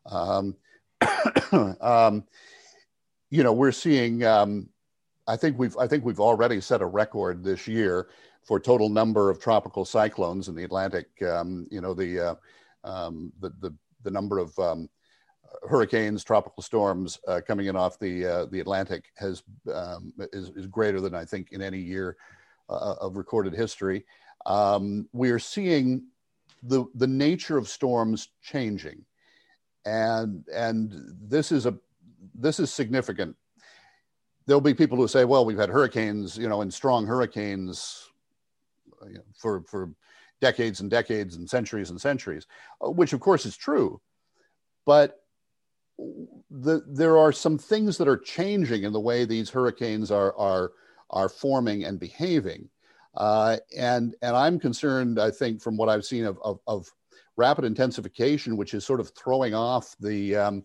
We're seeing. I think we've already set a record this year for total number of tropical cyclones in the Atlantic. The number of hurricanes, tropical storms coming in off the Atlantic is greater than I think in any year of recorded history. We are seeing the nature of storms changing, and this is significant. There'll be people who say, well, we've had hurricanes, and strong hurricanes for decades and decades and centuries, which of course is true. But there are some things that are changing in the way these hurricanes are forming and behaving. And I'm concerned, I think, from what I've seen of rapid intensification, which is sort of throwing off the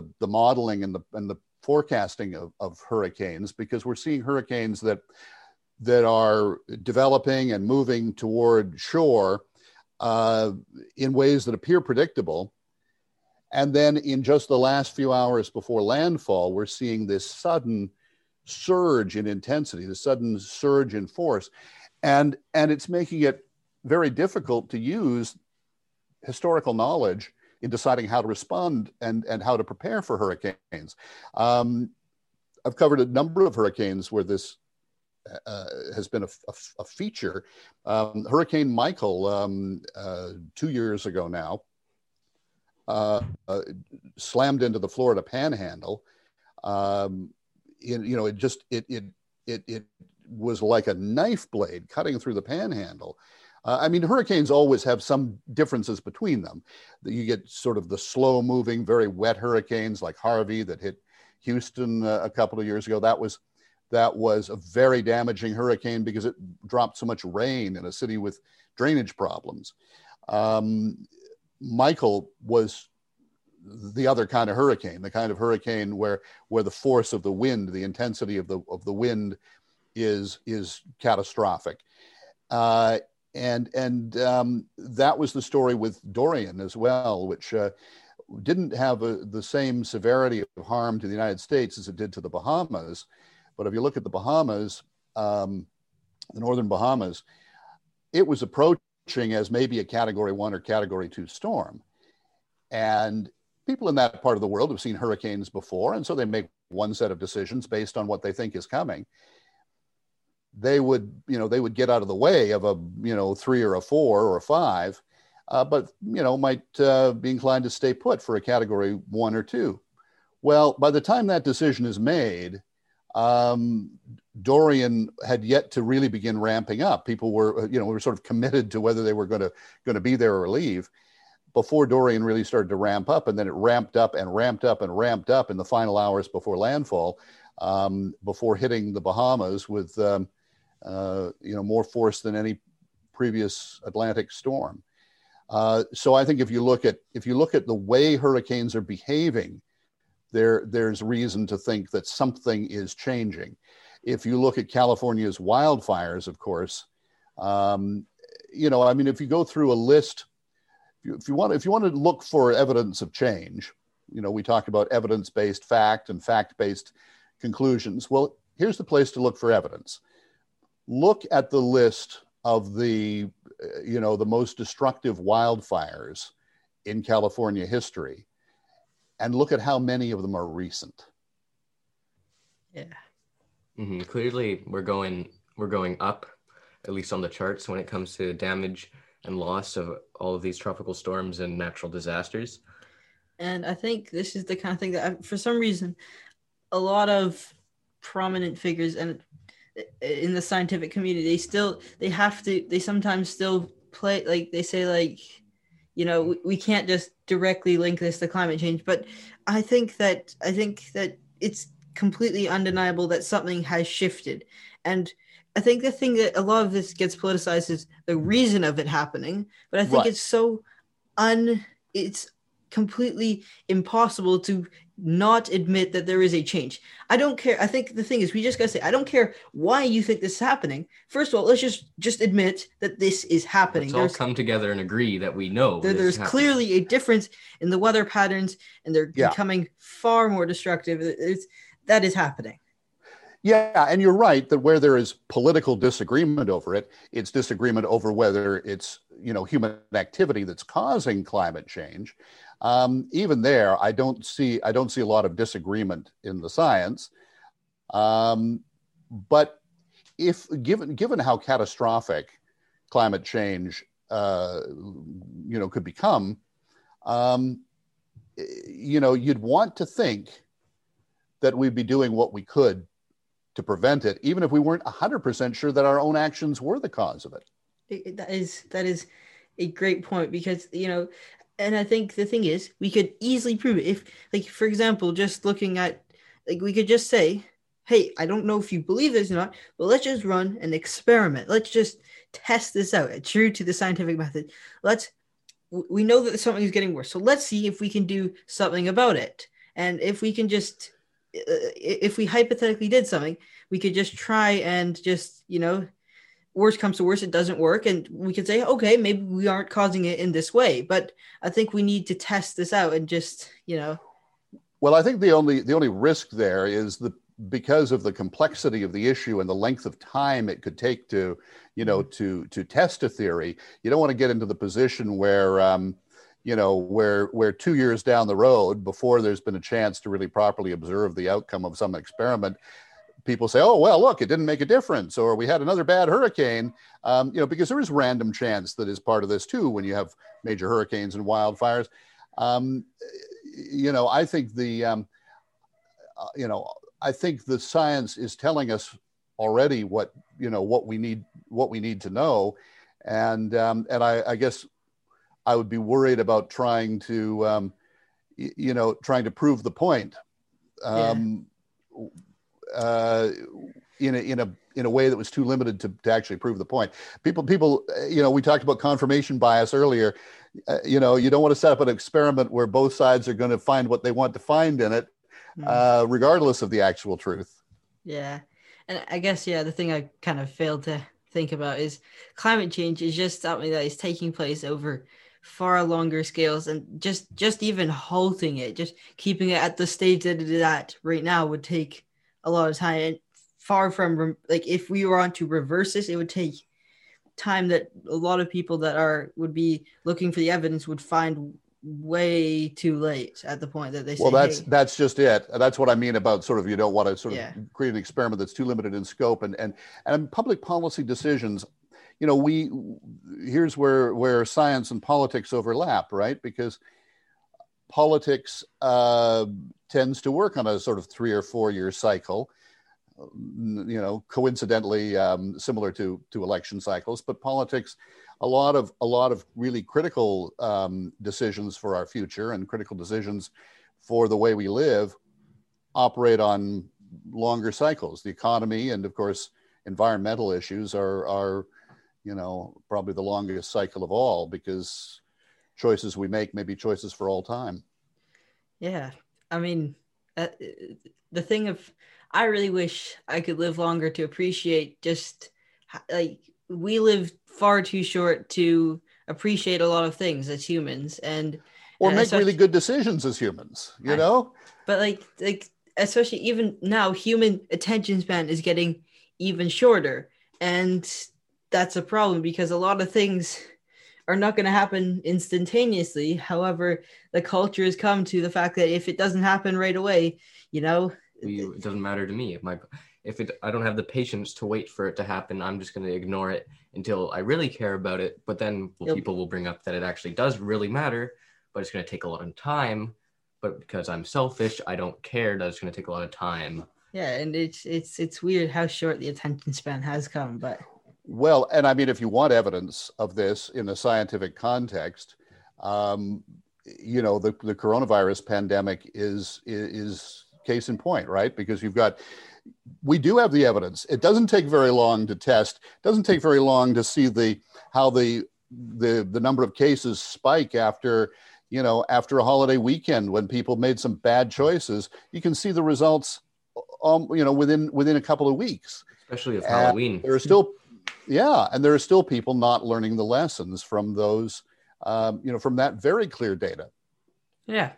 modeling and the forecasting of hurricanes, because we're seeing hurricanes that that are developing and moving toward shore in ways that appear predictable. And then in just the last few hours before landfall, we're seeing this sudden surge in intensity, the sudden surge in force. And it's making it very difficult to use historical knowledge in deciding how to respond and how to prepare for hurricanes. I've covered a number of hurricanes where this has been a feature. Hurricane Michael, 2 years ago now, slammed into the Florida Panhandle. It was like a knife blade cutting through the Panhandle. I mean, hurricanes always have some differences between them. You get sort of the slow moving, very wet hurricanes like Harvey that hit Houston a couple of years ago. That was a very damaging hurricane because it dropped so much rain in a city with drainage problems. Michael was the other kind of hurricane, the kind of hurricane where the force of the wind, the intensity of the wind is catastrophic. And that was the story with Dorian as well, which didn't have the same severity of harm to the United States as it did to the Bahamas. But if you look at the Bahamas, the northern Bahamas, it was approaching as maybe a Category 1 or Category 2 storm. And people in that part of the world have seen hurricanes before, and so they make one set of decisions based on what they think is coming. They would get out of the way of a 3 or a 4 or a 5, but might be inclined to stay put for a Category 1 or 2. Well, by the time that decision is made, Dorian had yet to really begin ramping up. People were sort of committed to whether they were going to be there or leave before Dorian really started to ramp up, and then it ramped up and ramped up and ramped up in the final hours before landfall, before hitting the Bahamas with more force than any previous Atlantic storm. So I think if you look at the way hurricanes are behaving, there's reason to think that something is changing. If you look at California's wildfires, of course, if you go through a list, if you want to look for evidence of change, we talk about evidence-based fact and fact-based conclusions. Well, here's the place to look for evidence. Look at the list of the most destructive wildfires in California history, and look at how many of them are recent. Yeah. Mm-hmm. Clearly, we're going up, at least on the charts, when it comes to damage and loss of all of these tropical storms and natural disasters. And I think this is the kind of thing that, for some reason, a lot of prominent figures and in the scientific community, they sometimes still play, like they say, like, we can't just directly link this to climate change. But I think that it's completely undeniable that something has shifted. And I think the thing that a lot of this gets politicized is the reason of it happening. But I think right. It's completely impossible to not admit that there is a change. I don't care. I think the thing is, we just gotta say, I don't care why you think this is happening. First of all, let's just admit that this is happening. Let's all come together and agree that we know there's clearly a difference in the weather patterns, and they're becoming far more destructive. That is happening. Yeah, and you're right that where there is political disagreement over it, it's disagreement over whether it's human activity that's causing climate change. Even there, I don't see a lot of disagreement in the science. But if given how catastrophic climate change could become, you'd want to think that we'd be doing what we could to prevent it, even if we weren't 100% sure that our own actions were the cause of it. That is a great point, because and I think the thing is, we could easily prove it. If, like, for example, just looking at, like, we could just say, hey, I don't know if you believe this or not, but let's just run an experiment. Let's just test this out, true to the scientific method. We know that something is getting worse, so let's see if we can do something about it. And if we can just if we hypothetically did something, we could just try and just, worst comes to worst, it doesn't work. And we could say, okay, maybe we aren't causing it in this way. But I think we need to test this out and just, Well, I think the only risk there is because of the complexity of the issue and the length of time it could take to test a theory. You don't want to get into the position where, where 2 years down the road, before there's been a chance to really properly observe the outcome of some experiment, people say, oh, well, look, it didn't make a difference, or we had another bad hurricane, because there is random chance that is part of this too when you have major hurricanes and wildfires. I think I think the science is telling us already what we need to know, and I guess I would be worried about trying to prove the point. In a way that was too limited to actually prove the point. People, we talked about confirmation bias earlier. You don't want to set up an experiment where both sides are going to find what they want to find in it, regardless of the actual truth. Yeah. And I guess, the thing I kind of failed to think about is climate change is just something that is taking place over far longer scales, and just even halting it, just keeping it at the stage that it is at right now would take a lot of time. And far from, like, if we were on to reverse this, it would take time that a lot of people that would be looking for the evidence would find way too late at the point that they say, well, that's just it. That's what I mean about sort of, you don't want to sort of create an experiment that's too limited in scope, and public policy decisions, here's where science and politics overlap, right? Because politics tends to work on a sort of 3 or 4 year cycle, coincidentally similar to election cycles. But politics, a lot of really critical decisions for our future and critical decisions for the way we live operate on longer cycles. The economy and, of course, environmental issues are probably the longest cycle of all, because choices we make may be choices for all time. Yeah. I mean, the thing of, I really wish I could live longer to appreciate just, like, we live far too short to appreciate a lot of things as humans, or make really good decisions as humans, But like especially even now, human attention span is getting even shorter, and that's a problem because a lot of things are not going to happen instantaneously. However, the culture has come to the fact that if it doesn't happen right away, it doesn't matter to me. I don't have the patience to wait for it to happen, I'm just going to ignore it until I really care about it. But then people will bring up that it actually does really matter, but it's going to take a lot of time. But because I'm selfish, I don't care that it's going to take a lot of time. Yeah, and it's weird how short the attention span has come, but. Well, and I mean, if you want evidence of this in a scientific context, the coronavirus pandemic is case in point, right? Because we do have the evidence. It doesn't take very long to test. It doesn't take very long to see how the number of cases spike after a holiday weekend when people made some bad choices. You can see the results, within a couple of weeks. Especially of Halloween. There are still. Yeah, and there are still people not learning the lessons from those, from that very clear data. Yeah.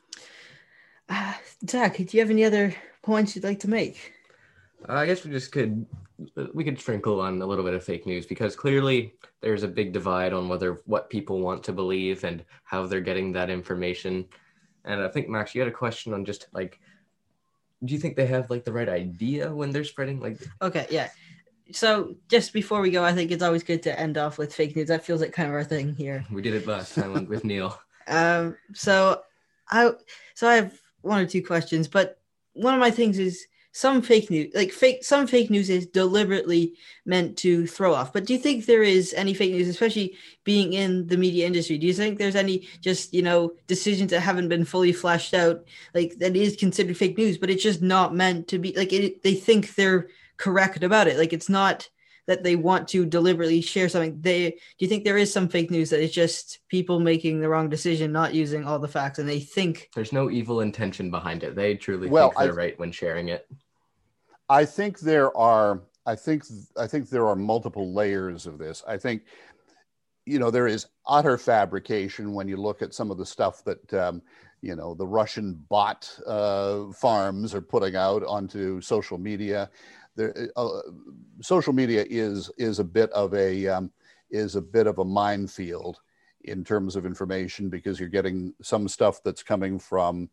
Zach, do you have any other points you'd like to make? I guess we could sprinkle on a little bit of fake news, because clearly there's a big divide on what people want to believe and how they're getting that information. And I think, Max, you had a question on just like, do you think they have like the right idea when they're spreading like? Okay, yeah. So just before we go, I think it's always good to end off with fake news. That feels like kind of our thing here. We did it last time with Neil. So I have one or two questions, but one of my things is some fake news, some fake news is deliberately meant to throw off. But do you think there is any fake news, especially being in the media industry? Do you think there's any just, decisions that haven't been fully fleshed out, like that is considered fake news, but it's just not meant to be, like they think they're correct about it? Like it's not that they want to deliberately share something? Do you think there is some fake news that it's just people making the wrong decision, not using all the facts, and they think there's no evil intention behind it? They truly Well, think they're right when sharing it. I think there are multiple layers of this. I think, there is utter fabrication when you look at some of the stuff that, the Russian bot farms are putting out onto social media. Social media is a bit of a minefield in terms of information, because you're getting some stuff that's coming from,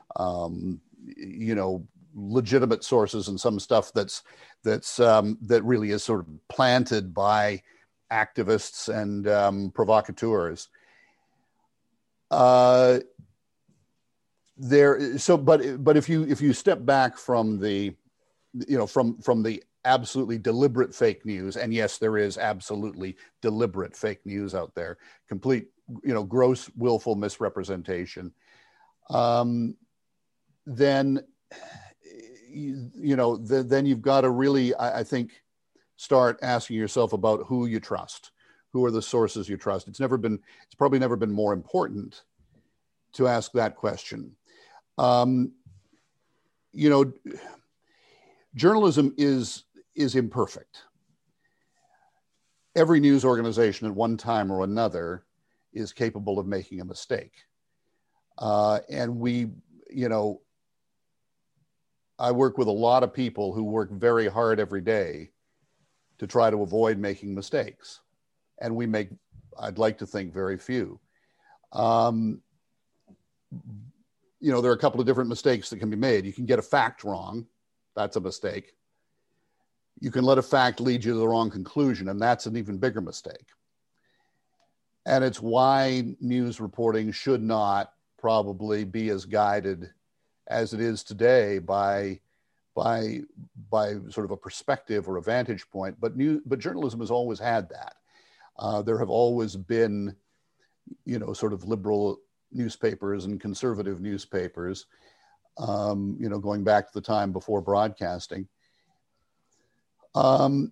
legitimate sources, and some stuff that really is sort of planted by activists and provocateurs. But if you step back from the from the absolutely deliberate fake news, and yes, there is absolutely deliberate fake news out there, complete gross willful misrepresentation, then then you've got to really, I think, start asking yourself about who you trust. Who are the sources you trust? It's probably never been more important to ask that question. Journalism is imperfect. Every news organization at one time or another is capable of making a mistake. And I work with a lot of people who work very hard every day to try to avoid making mistakes. And we make, I'd like to think, very few. There are a couple of different mistakes that can be made. You can get a fact wrong. That's a mistake. You can let a fact lead you to the wrong conclusion, and that's an even bigger mistake. And it's why news reporting should not probably be as guided as it is today by sort of a perspective or a vantage point. But journalism has always had that. There have always been, sort of liberal newspapers and conservative newspapers, going back to the time before broadcasting. And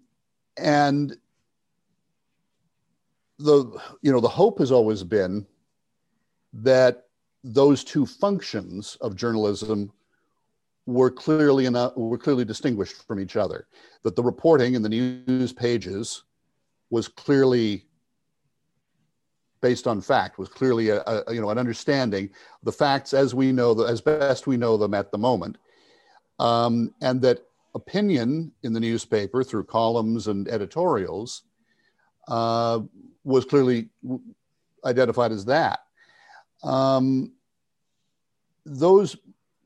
the hope has always been that those two functions of journalism were clearly distinguished from each other. That the reporting in the news pages was clearly based on fact, was clearly an understanding of the facts as we know as best we know them at the moment, and that opinion in the newspaper through columns and editorials was clearly identified as that. Those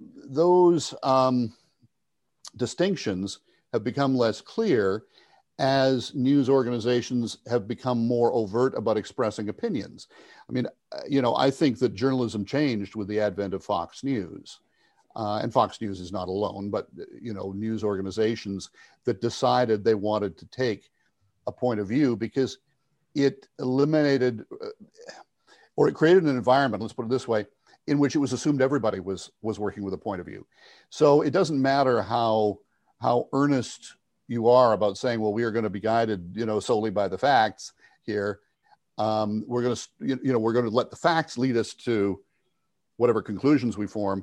distinctions have become less clear as news organizations have become more overt about expressing opinions. I mean, I think that journalism changed with the advent of Fox News. And Fox News is not alone, but, news organizations that decided they wanted to take a point of view because it eliminated or it created an environment, let's put it this way, in which it was assumed everybody was working with a point of view. So it doesn't matter how earnest you are about saying, well, we are going to be guided, solely by the facts here. We're going to let the facts lead us to whatever conclusions we form.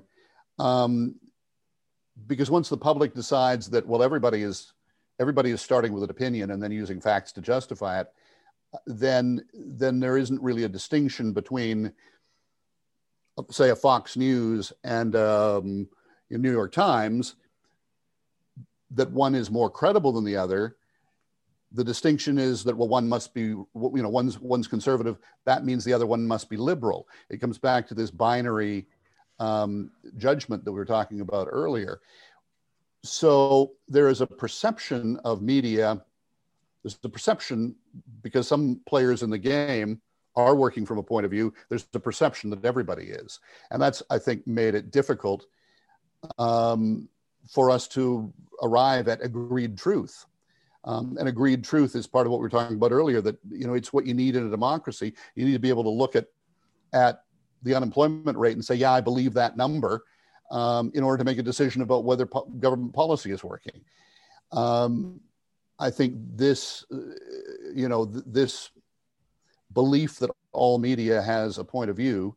Because once the public decides that, well, everybody is starting with an opinion and then using facts to justify it, then there isn't really a distinction between, say, a Fox News and a New York Times, that one is more credible than the other. The distinction is that, well, one must be, one's conservative. That means the other one must be liberal. It comes back to this binary judgment that we were talking about earlier. So there is a perception of media. There's the perception, because some players in the game are working from a point of view, there's the perception that everybody is. And that's, I think, made it difficult for us to arrive at agreed truth. And agreed truth is part of what we were talking about earlier, that, it's what you need in a democracy. You need to be able to look at the unemployment rate and say, yeah, I believe that number, in order to make a decision about whether government policy is working. I think this, this belief that all media has a point of view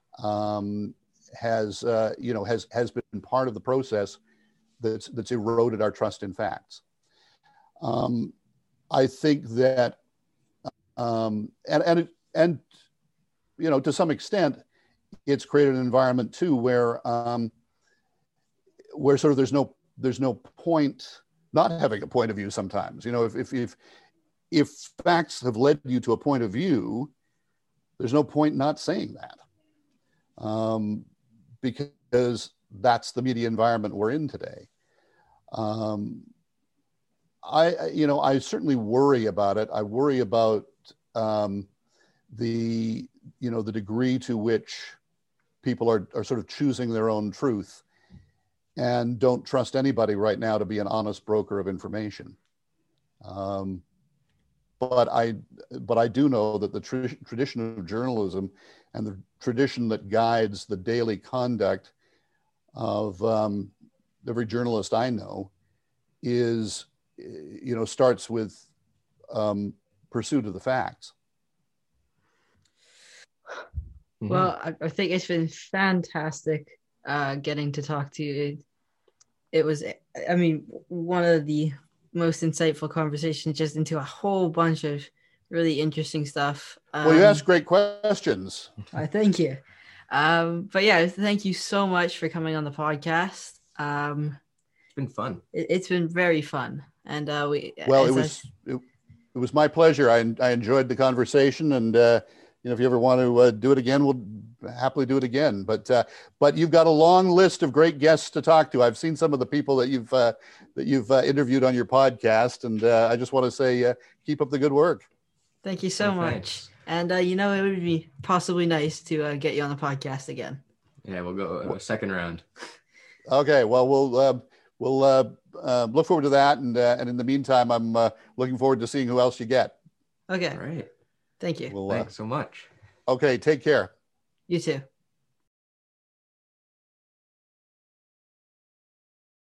has been part of the process that's eroded our trust in facts. I think that, and to some extent, it's created an environment too where sort of there's no point not having a point of view sometimes. If facts have led you to a point of view, there's no point not saying that, because that's the media environment we're in today. I certainly worry about it. I worry about the degree to which people are sort of choosing their own truth and don't trust anybody right now to be an honest broker of information. But I do know that the tradition of journalism and the tradition that guides the daily conduct of every journalist I know is, starts with pursuit of the facts. Well, I think it's been fantastic getting to talk to you. It was, one of the most insightful conversations, just into a whole bunch of really interesting stuff. Well, you asked great questions. I thank you. But yeah, thank you so much for coming on the podcast. It's been fun. It's been very fun. And it was my pleasure. I enjoyed the conversation, and if you ever want to do it again, we'll happily do it again. But you've got a long list of great guests to talk to. I've seen some of the people that you've interviewed on your podcast, and I just want to say keep up the good work. Thank you so much. Thanks. And it would be possibly nice to get you on the podcast again. Yeah, we'll go a second round. Okay. Well, we'll look forward to that, and in the meantime, I'm looking forward to seeing who else you get. Okay. All right. Thank you. Well, thanks so much. Okay. Take care. You too.